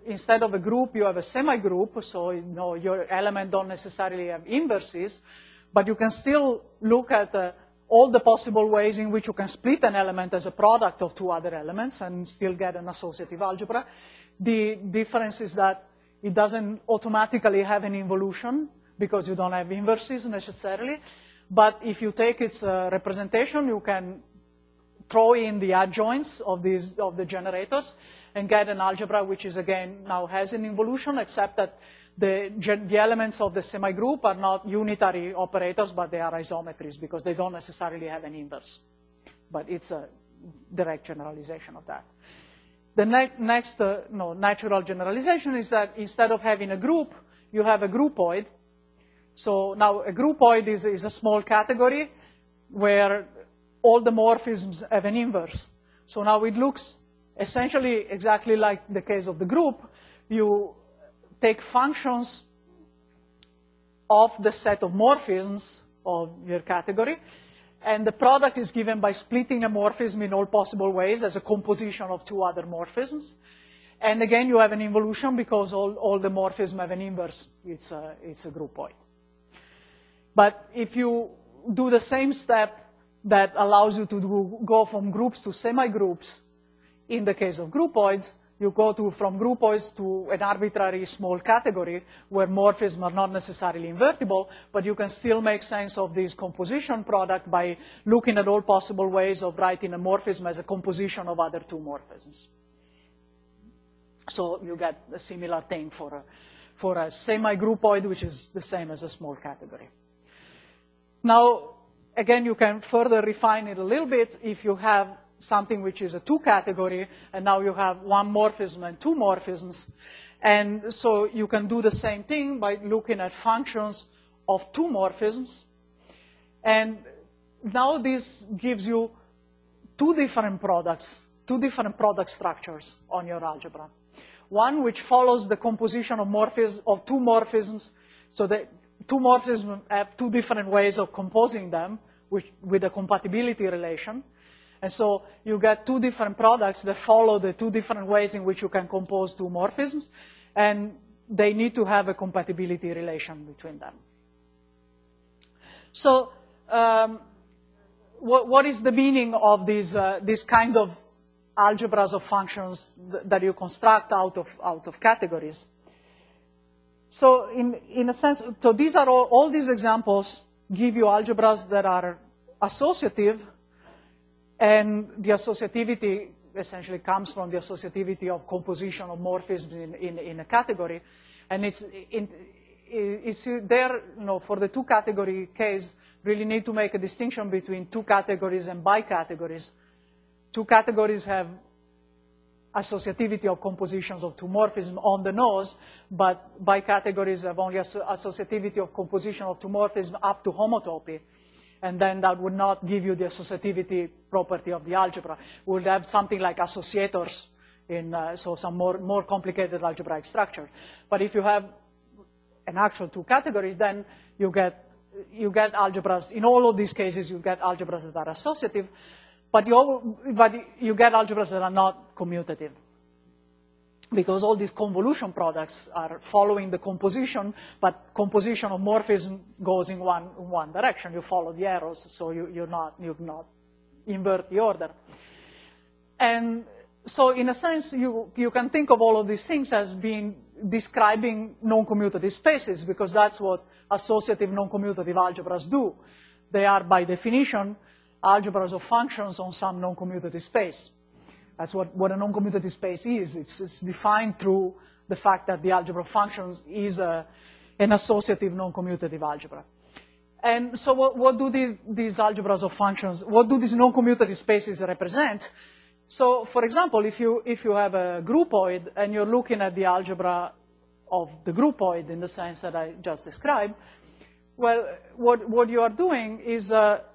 S1: instead of a group, you have a semi-group, so you know, your element don't necessarily have inverses, but you can still look at uh, all the possible ways in which you can split an element as a product of two other elements and still get an associative algebra. The difference is that it doesn't automatically have an involution because you don't have inverses necessarily. But if you take its uh, representation, you can throw in the adjoints of, these, of the generators and get an algebra which is, again, now has an involution, except that the, the elements of the semi-group are not unitary operators, but they are isometries because they don't necessarily have an inverse. But it's a direct generalization of that. The ne next uh, no, natural generalization is that instead of having a group, you have a groupoid. So now a groupoid is, is a small category where all the morphisms have an inverse. So now it looks essentially exactly like the case of the group. You take functions of the set of morphisms of your category, and the product is given by splitting a morphism in all possible ways as a composition of two other morphisms. And again, you have an involution because all, all the morphisms have an inverse. It's a, it's a groupoid. But if you do the same step that allows you to do, go from groups to semi-groups, in the case of groupoids, you go to, from groupoids to an arbitrary small category where morphisms are not necessarily invertible, but you can still make sense of this composition product by looking at all possible ways of writing a morphism as a composition of other two morphisms. So you get a similar thing for a, for a semi-groupoid, which is the same as a small category. Now, again, you can further refine it a little bit if you have something which is a two category, and now you have one morphism and two morphisms. And so you can do the same thing by looking at functions of two morphisms. And now this gives you two different products, two different product structures on your algebra. One which follows the composition of, morphism, of two morphisms, so that two morphisms have two different ways of composing them with, with a compatibility relation. And so you get two different products that follow the two different ways in which you can compose two morphisms, and they need to have a compatibility relation between them. So um, what, what is the meaning of these, uh, this kind of algebras of functions th that you construct out of, out of categories? So in, in a sense, so these are all, all these examples give you algebras that are associative, and the associativity essentially comes from the associativity of composition of morphisms in, in, in a category. And it's, in, it's there, you know, for the two category case, really need to make a distinction between two categories and bicategories. Two categories have associativity of compositions of two morphisms on the nose, but bicategories have only associativity of composition of two morphisms up to homotopy. And then that would not give you the associativity property of the algebra. We would have something like associators in, uh, so some more, more complicated algebraic structure. But if you have an actual two categories, then you get, you get algebras. In all of these cases, you get algebras that are associative, but you, but you get algebras that are not commutative, because all these convolution products are following the composition, but composition of morphism goes in one, one direction. You follow the arrows, so you, you're not, you not invert the order. And so in a sense, you, you can think of all of these things as being describing non-commutative spaces, because that's what associative non-commutative algebras do. They are, by definition, algebras of functions on some non-commutative space. That's what, what a non-commutative space is. It's, it's defined through the fact that the algebra of functions is a, an associative non-commutative algebra. And so what, what do these, these algebras of functions, what do these non-commutative spaces represent? So for example, if you, if you have a groupoid and you're looking at the algebra of the groupoid in the sense that I just described, well, what, what you are doing is a,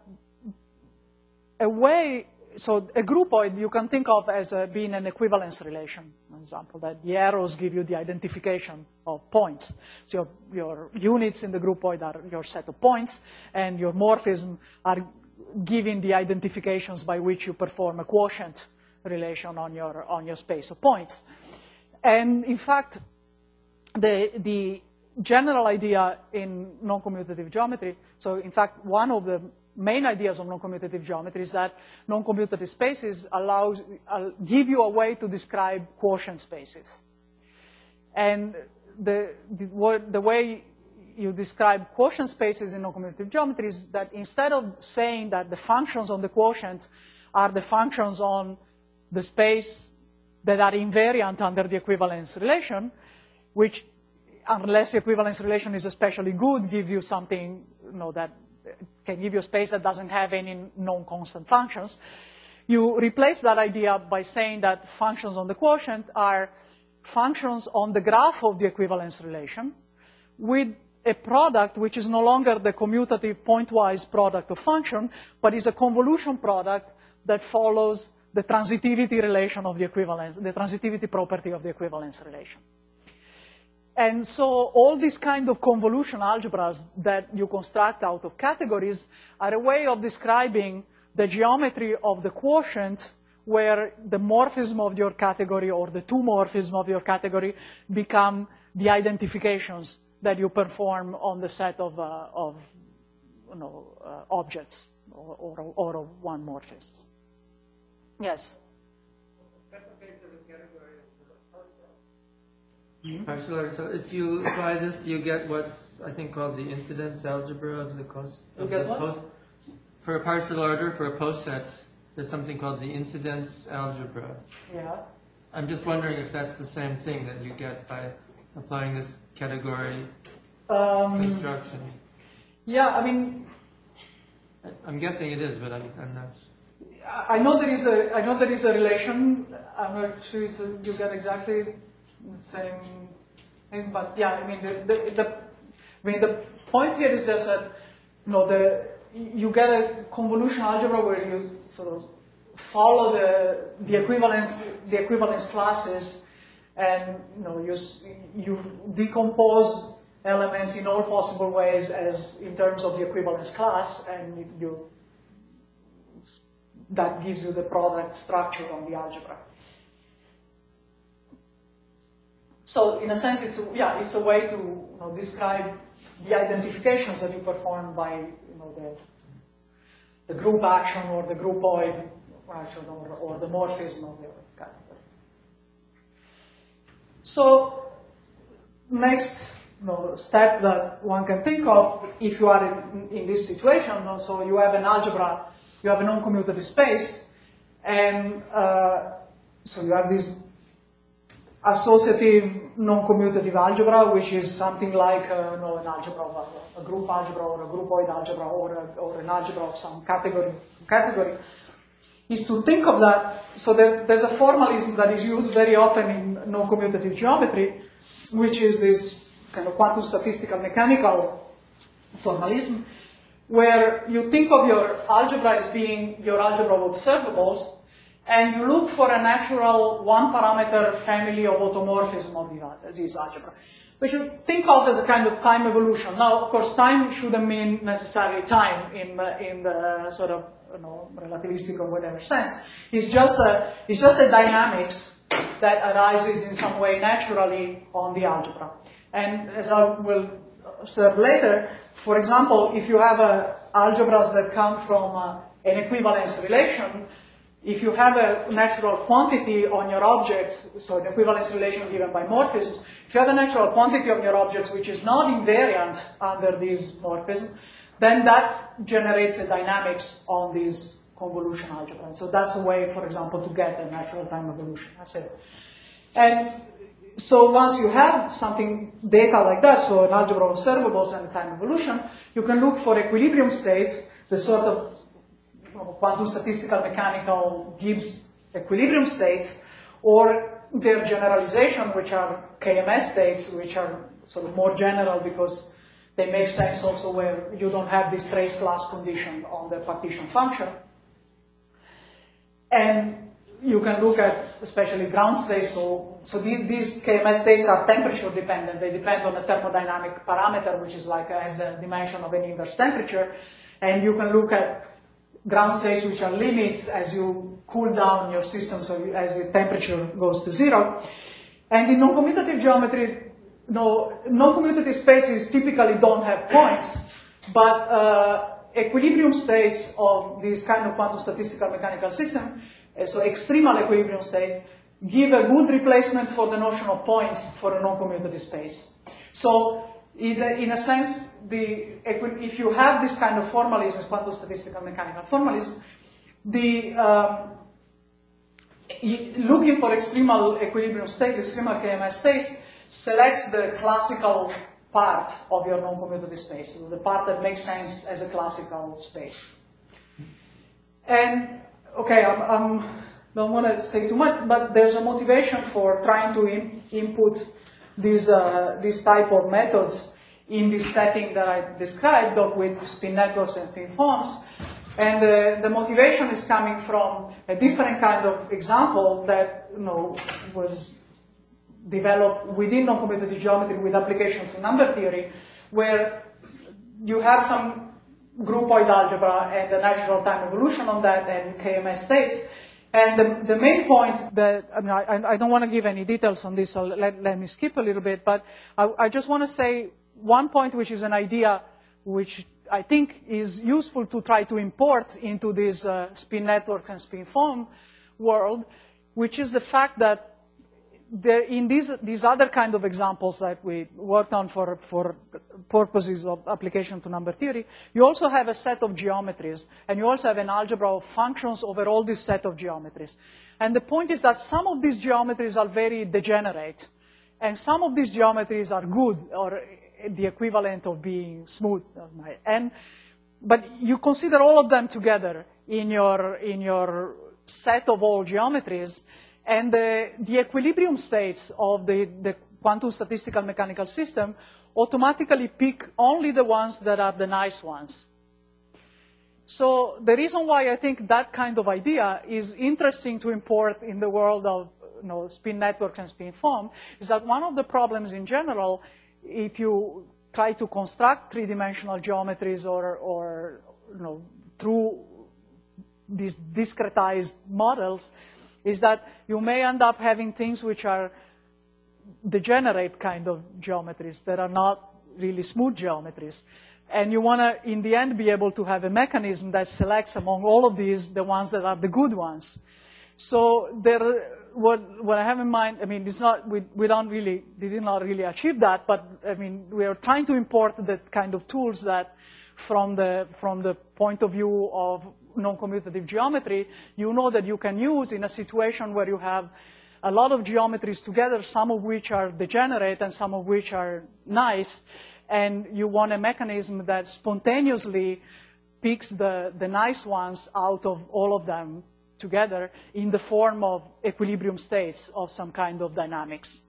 S1: a way. So a groupoid you can think of as uh, being an equivalence relation, for example, that the arrows give you the identification of points. So your, your units in the groupoid are your set of points, and your morphism are giving the identifications by which you perform a quotient relation on your, on your space of points. and in fact, the, the general idea in non-commutative geometry, so in fact, one of the main ideas of non-commutative geometry is that non-commutative spaces allows, uh, give you a way to describe quotient spaces. And the, the, what, the way you describe quotient spaces in non-commutative geometry is that instead of saying that the functions on the quotient are the functions on the space that are invariant under the equivalence relation, which, unless the equivalence relation is especially good, give you something, you know, that can give you a space that doesn't have any non-constant functions. You replace that idea by saying that functions on the quotient are functions on the graph of the equivalence relation with a product which is no longer the commutative pointwise product of function, but is a convolution product that follows the transitivity relation of the equivalence, the transitivity property of the equivalence relation. And so all these kind of convolution algebras that you construct out of categories are a way of describing the geometry of the quotient where the morphism of your category or the two morphism of your category become the identifications that you perform on the set of, uh, of you know, uh, objects or, or, or of one morphism. Yes?
S6: Mm-hmm. Partial, so if you apply this, do you get what's, I think, called the incidence algebra of the cost?
S1: You get what?
S6: Post, for a partial order, for a post set, there's something called the incidence algebra.
S1: Yeah.
S6: I'm just wondering if that's the same thing that you get by applying this category
S1: um,
S6: construction.
S1: Yeah, I mean,
S6: I'm guessing it is, but I'm, I'm not.
S1: I know there is a, I know there is a relation. I'm not sure it's a, you get exactly the same thing, but yeah, I mean, the, the, the, I mean, the point here is that, uh, you know, the, you get a convolution algebra where you sort of follow the, the equivalence, the equivalence classes, and, you know, you, you decompose elements in all possible ways as in terms of the equivalence class, and you, that gives you the product structure on the algebra. So in a sense, it's a, yeah, it's a way to, you know, describe the identifications that you perform by, you know, the, the group action or the groupoid action or, or the morphism of your category. So next, you know, step that one can think of if you are in, in this situation, so you have an algebra, you have a non-commutative space, and uh, so you have this associative non-commutative algebra, which is something like uh, you know, an algebra, of a, a group algebra or a groupoid algebra or, a, or an algebra of some category, category, is to think of that. So there, there's a formalism that is used very often in non-commutative geometry, which is this kind of quantum statistical mechanical formalism, where you think of your algebra as being your algebra of observables, and you look for a natural one-parameter family of automorphism of this algebra, which you think of as a kind of time evolution. Now, of course, time shouldn't mean necessarily time in the, in the sort of, you know, relativistic or whatever sense. It's just a, it's just a dynamics that arises in some way naturally on the algebra. And as I will observe later, for example, if you have uh, algebras that come from uh, an equivalence relation, if you have a natural quantity on your objects, so an equivalence relation given by morphisms, if you have a natural quantity on your objects which is not invariant under these morphisms, then that generates a dynamics on these convolution algebra. And so that's a way, for example, to get a natural time evolution. That's it. And so once you have something, data like that, so an algebra of observables and time evolution, you can look for equilibrium states, the sort of quantum statistical mechanical Gibbs equilibrium states, or their generalization, which are K M S states, which are sort of more general because they make sense also where you don't have this trace class condition on the partition function. And you can look at especially ground states. So, so these, these K M S states are temperature dependent. They depend on a thermodynamic parameter, which is like uh, has the dimension of an inverse temperature. And you can look at ground states which are limits as you cool down your system, so as the temperature goes to zero. And in non-commutative geometry, no, non-commutative spaces typically don't have points, but uh, equilibrium states of this kind of quantum statistical mechanical system, uh, so extremal equilibrium states, give a good replacement for the notion of points for a non-commutative space. So in a, in a sense, the, if you have this kind of formalism, quantum statistical mechanical formalism, the um, looking for extremal equilibrium state, extremal K M S states, selects the classical part of your non-commutative space, so the part that makes sense as a classical space. And, okay, I'm, I'm don't want to say too much, but there's a motivation for trying to in, input these, uh, these type of methods in this setting that I described of with spin networks and spin forms. And uh, the motivation is coming from a different kind of example that, you know, was developed within non-commutative geometry with applications to number theory, where you have some groupoid algebra and the natural time evolution on that and K M S states. And the, the main point that, I mean, I, I don't want to give any details on this, so let, let me skip a little bit, but I, I just want to say one point, which is an idea which I think is useful to try to import into this uh, spin network and spin form world, which is the fact that there, in these, these other kind of examples that we worked on for, for purposes of application to number theory, you also have a set of geometries, and you also have an algebra of functions over all this set of geometries. And the point is that some of these geometries are very degenerate, and some of these geometries are good, or the equivalent of being smooth. And, but you consider all of them together in your, in your set of all geometries, and the, the equilibrium states of the, the quantum statistical mechanical system automatically pick only the ones that are the nice ones. So the reason why I think that kind of idea is interesting to import in the world of, you know, spin networks and spin form is that one of the problems in general, if you try to construct three-dimensional geometries or, or you know, through these discretized models, is that you may end up having things which are degenerate kind of geometries that are not really smooth geometries. And you want to, in the end, be able to have a mechanism that selects among all of these the ones that are the good ones. So there, what, what I have in mind, I mean, it's not, we, we don't really, we did not really achieve that, but I mean, we are trying to import the kind of tools that from the, from the point of view of non-commutative geometry, you know that you can use in a situation where you have a lot of geometries together, some of which are degenerate and some of which are nice, and you want a mechanism that spontaneously picks the, the nice ones out of all of them together in the form of equilibrium states of some kind of dynamics.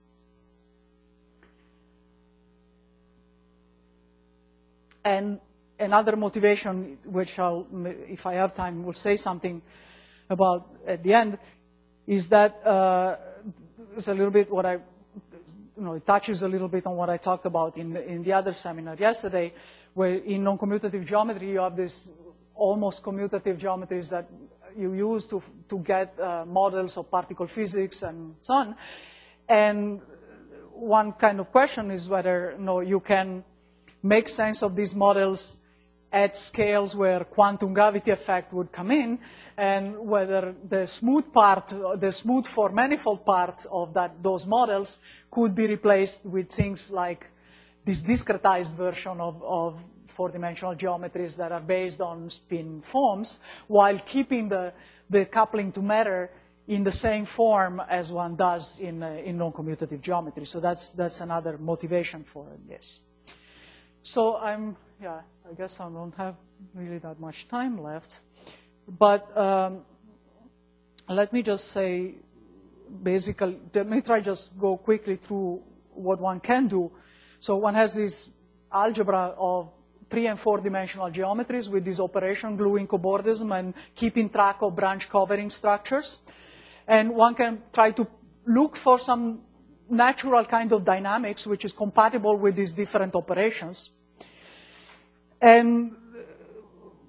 S1: And another motivation, which I'll, if I have time, will say something about at the end, is that uh, it's a little bit what I, you know, it touches a little bit on what I talked about in, in the other seminar yesterday, where in non-commutative geometry you have this almost commutative geometries that you use to, to get uh, models of particle physics and so on. And one kind of question is whether, you know, you can make sense of these models at scales where quantum gravity effect would come in, and whether the smooth part, the smooth four manifold part of that, those models could be replaced with things like this discretized version of, of four-dimensional geometries that are based on spin forms, while keeping the, the coupling to matter in the same form as one does in, uh, in non-commutative geometry. So that's, that's another motivation for this. So I'm, yeah, I guess I don't have really that much time left. But um, let me just say, basically, let me try just go quickly through what one can do. So one has this algebra of three and four dimensional geometries with this operation gluing cobordism and keeping track of branch covering structures. And one can try to look for some natural kind of dynamics which is compatible with these different operations. And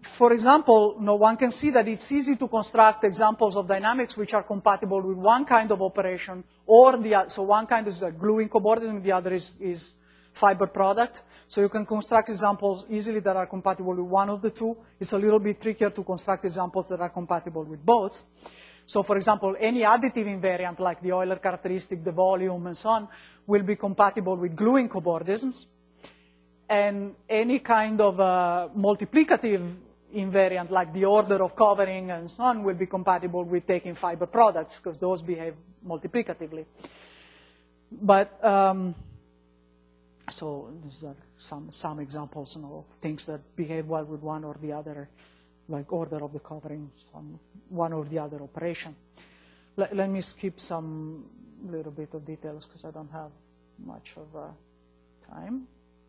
S1: for example, you know, one can see that it's easy to construct examples of dynamics which are compatible with one kind of operation or the other. So one kind is a gluing cobordism, the other is, is fiber product. So you can construct examples easily that are compatible with one of the two. It's a little bit trickier to construct examples that are compatible with both. So for example, any additive invariant like the Euler characteristic, the volume, and so on, will be compatible with gluing cobordisms. And any kind of uh, multiplicative invariant like the order of covering and so on will be compatible with taking fiber products because those behave multiplicatively. But, um, so these are some, some examples, you know, of things that behave well with one or the other, like order of the covering, some, one or the other operation. Let, let me skip some little bit of details because I don't have much of uh, time.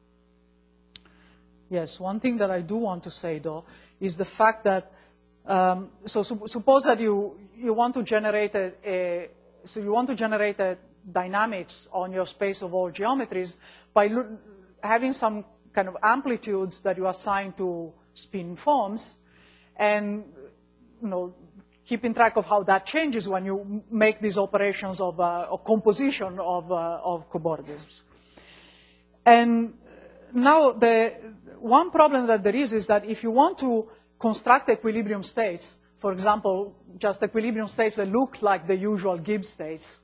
S1: Yes, one thing that I do want to say, though, is the fact that, um, so su suppose that you, you want to generate a, a, so you want to generate a dynamics on your space of all geometries by having some kind of amplitudes that you assign to spin forms, and, you know, keeping track of how that changes when you make these operations of, uh, of composition of, uh, of cobordisms. And now the one problem that there is is that if you want to construct equilibrium states, for example, just equilibrium states that look like the usual Gibbs states,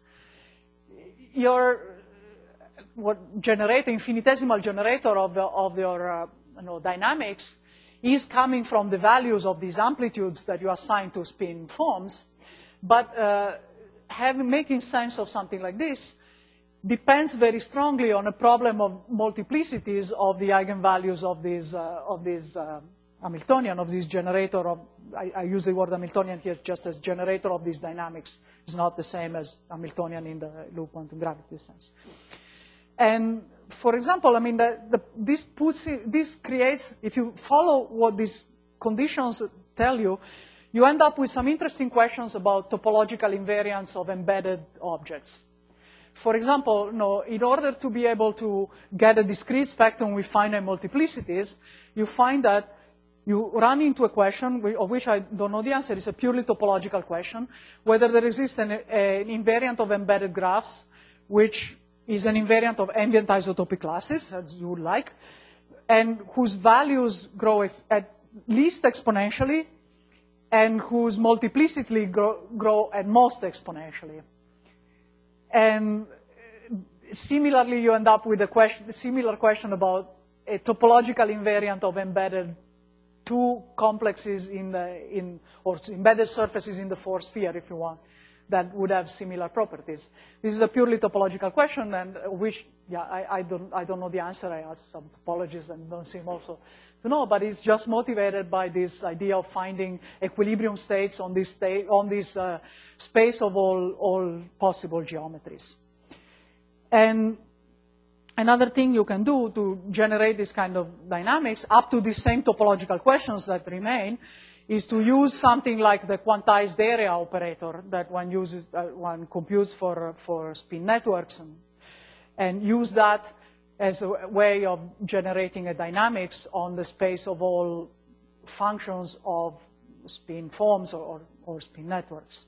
S1: your what generator, infinitesimal generator of, the, of your uh, you know, dynamics is coming from the values of these amplitudes that you assign to spin forms, but uh, having, making sense of something like this depends very strongly on a problem of multiplicities of the eigenvalues of these, uh, of these uh, Hamiltonian, of this generator of, I, I use the word Hamiltonian here just as generator of these dynamics. It's not the same as Hamiltonian in the loop quantum gravity sense. And for example, I mean, the, the, this, puts it, this creates, if you follow what these conditions tell you, you end up with some interesting questions about topological invariance of embedded objects. For example, you know, in order to be able to get a discrete spectrum with finite multiplicities, you find that you run into a question of which I don't know the answer. It's a purely topological question, whether there exists an, an invariant of embedded graphs, which is an invariant of ambient isotopic classes, as you would like, and whose values grow at least exponentially, and whose multiplicity grow, grow at most exponentially. And similarly, you end up with a question, similar question about a topological invariant of embedded two complexes in the, in, or embedded surfaces in the four sphere, if you want, that would have similar properties. This is a purely topological question, and which, yeah, I, I don't, I don't know the answer. I asked some topologists and don't seem also to know, but it's just motivated by this idea of finding equilibrium states on this state, on this uh, space of all, all possible geometries. And another thing you can do to generate this kind of dynamics up to these same topological questions that remain is to use something like the quantized area operator that one uses, uh, one computes for, for spin networks, and, and use that as a way of generating a dynamics on the space of all functions of spin forms or, or, or spin networks.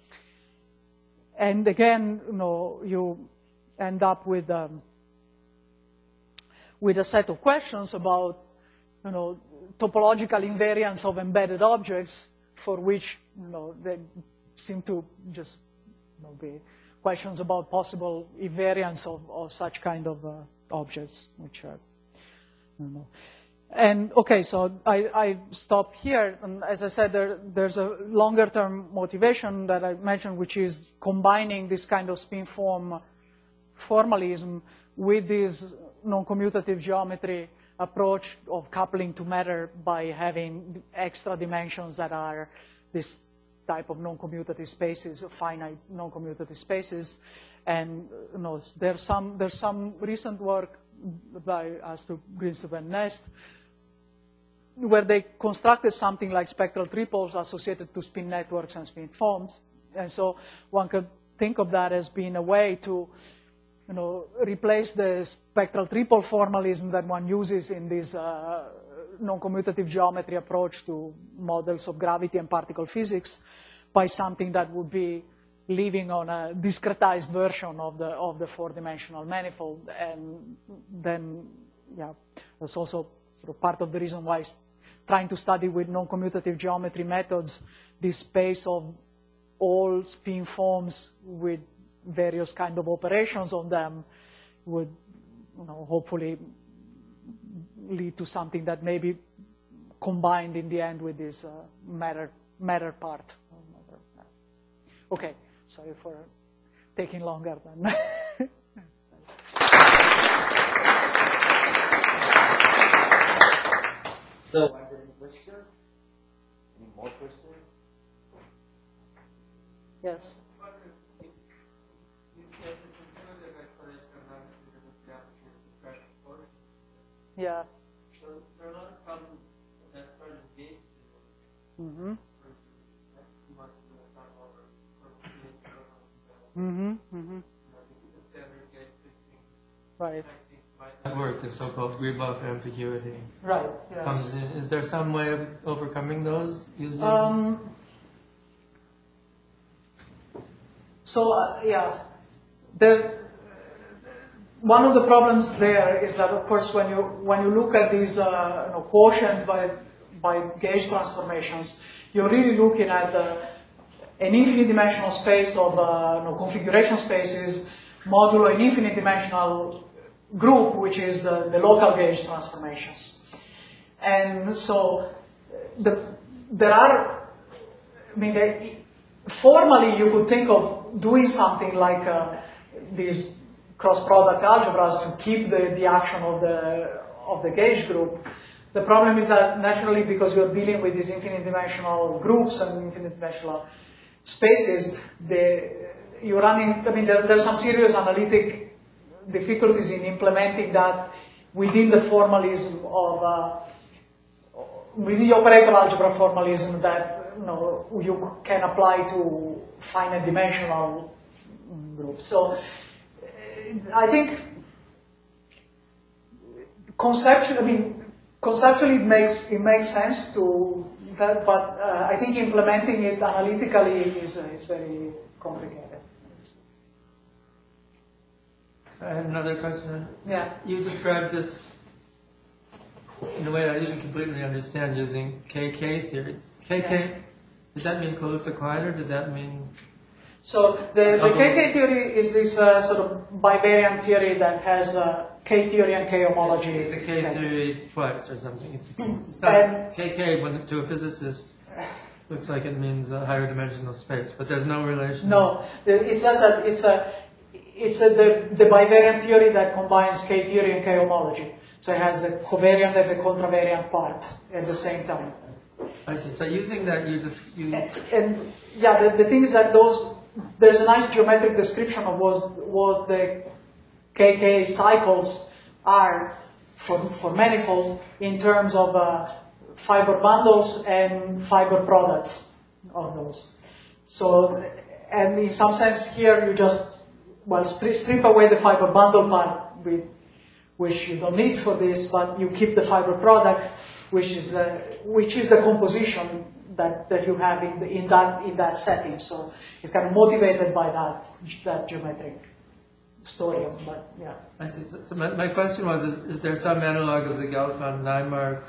S1: And again, you know, you end up with, um, with a set of questions about, you know, topological invariance of embedded objects, for which, you know, they seem to just, you know, be questions about possible invariance of, of such kind of uh, objects, which are, I don't know. And okay, so I, I stop here. And as I said, there, there's a longer-term motivation that I mentioned, which is combining this kind of spin form formalism with this non-commutative geometry approach of coupling to matter by having extra dimensions that are this type of non-commutative spaces, finite non-commutative spaces. And you know, there's some there's some recent work by Astrup, Greenstup, and Nest where they constructed something like spectral triples associated to spin networks and spin forms. And so one could think of that as being a way to, you know, replace the spectral triple formalism that one uses in these uh, non-commutative geometry approach to models of gravity and particle physics by something that would be living on a discretized version of the of the four-dimensional manifold. And then, yeah, that's also sort of part of the reason why trying to study with non-commutative geometry methods this space of all spin forms with various kind of operations on them would, you know, hopefully lead to something that may be combined in the end with this uh, matter matter part. Okay, sorry for taking longer than.
S4: So, are there any questions? Any more questions?
S1: Yes. Yeah.
S6: So there are a lot of problems that start as gates.
S1: Mm-hmm. Mm-hmm. Mm-hmm. Right.
S6: That work, the so-called Gribov ambiguity.
S1: Right.
S6: Comes
S1: Yes.
S6: in. Is there some way of overcoming those using?
S1: Um, so uh, yeah, the one of the problems there is that, of course, when you when you look at these uh, you know, quotient by by gauge transformations, you're really looking at uh, an infinite dimensional space of uh, you know, configuration spaces modulo an infinite dimensional group, which is the, the local gauge transformations. And so the, there are, I mean, they, formally you could think of doing something like uh, these cross-product algebras to keep the, the action of the, of the gauge group. The problem is that naturally, because you're dealing with these infinite dimensional groups and infinite dimensional spaces, the, you're running, I mean, there, there's some serious analytic difficulties in implementing that within the formalism of, uh, within the operator algebra formalism that, you know, you can apply to finite dimensional groups. So I think conceptually, I mean, conceptually it makes, it makes sense to that, but uh, I think implementing it analytically is, uh, is very complicated.
S6: I had another question.
S1: Yeah.
S6: You described this in a way I didn't completely understand using K K theory. K K, yeah. Did that mean Kaluza Kleiner? Did that mean...
S1: So the, the K K theory is this uh, sort of bivariant theory that has uh, K theory and K homology.
S6: It's a K
S1: test.
S6: theory twice or something. It's, it's not
S1: And,
S6: K K when, to a physicist. Looks like it means a higher dimensional space, but there's no relation.
S1: No, it's just that it's a it's a, the the bivariant theory that combines K theory and K homology. So it has the covariant and the contravariant part at the same time.
S6: I see. So using that, you just you.
S1: And, and yeah, the, the thing is that those there's a nice geometric description of what what the K K cycles are for for manifold in terms of uh, fiber bundles and fiber products of those. So, and in some sense here you just well strip, strip away the fiber bundle part, with, which you don't need for this, but you keep the fiber product, which is the which is the composition that, that you have in the, in that in that setting. So it's kind of motivated by that that geometric story. But yeah.
S6: I see. So, so my, my question was: is, is there some analog of the Gelfand-Naimark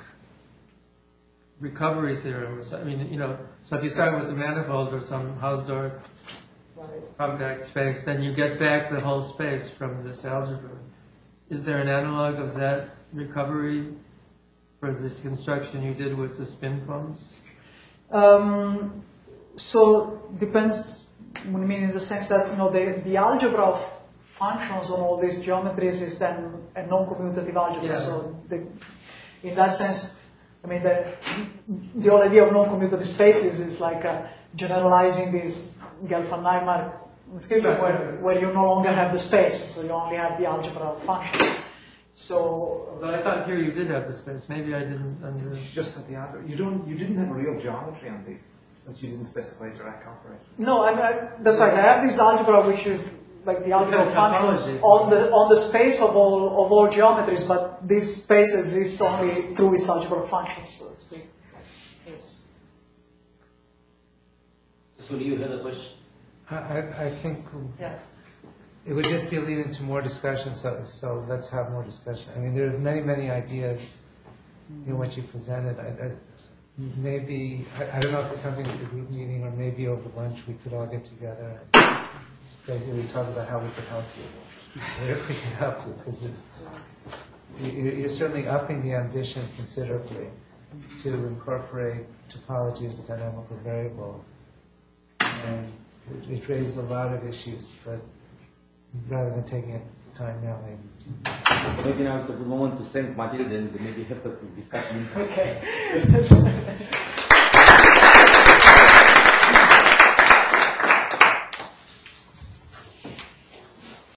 S6: recovery theorem? Or so, I mean, you know, so if you start with a manifold or some Hausdorff compact space, then you get back the whole space from this algebra. Is there an analog of that recovery for this construction you did with the spin forms?
S1: Um, so depends. I mean, in the sense that you know the the algebra of functions on all these geometries is then a non-commutative algebra.
S6: Yeah.
S1: So the, in that sense, I mean, the, the whole idea of non-commutative spaces is like uh, generalizing this Gelfand-Naimark description
S6: right,
S1: where,
S6: right, right.
S1: where you no longer have the space, so you only have the algebra of functions. So,
S6: But I thought here you did have the space. Maybe I didn't under.
S9: You just had the algebra. You don't. You didn't have a real geometry on these, since you didn't specify direct operator.
S1: no, I, I, that's right. I have this algebra which is like the algebra
S6: Depends
S1: functions
S6: topology.
S1: on the on the space of all of all geometries, but this space exists only through its algebra functions, so to speak. Yes.
S4: So you had a question?
S3: I, I, I think
S1: Yeah.
S3: it would just be leading to more discussion, so, so let's have more discussion. I mean, there are many, many ideas in what you presented. I, I, maybe, I, I don't know if it's something at the group meeting or maybe over lunch we could all get together and basically talk about how we could help you. If we can help you, because it, you, you're certainly upping the ambition considerably to incorporate topology as a dynamical variable. And it, it raises a lot of issues, but rather than taking it time now, maybe.
S4: Maybe now it's a good moment to send Matilde and maybe have a discussion.
S1: Okay.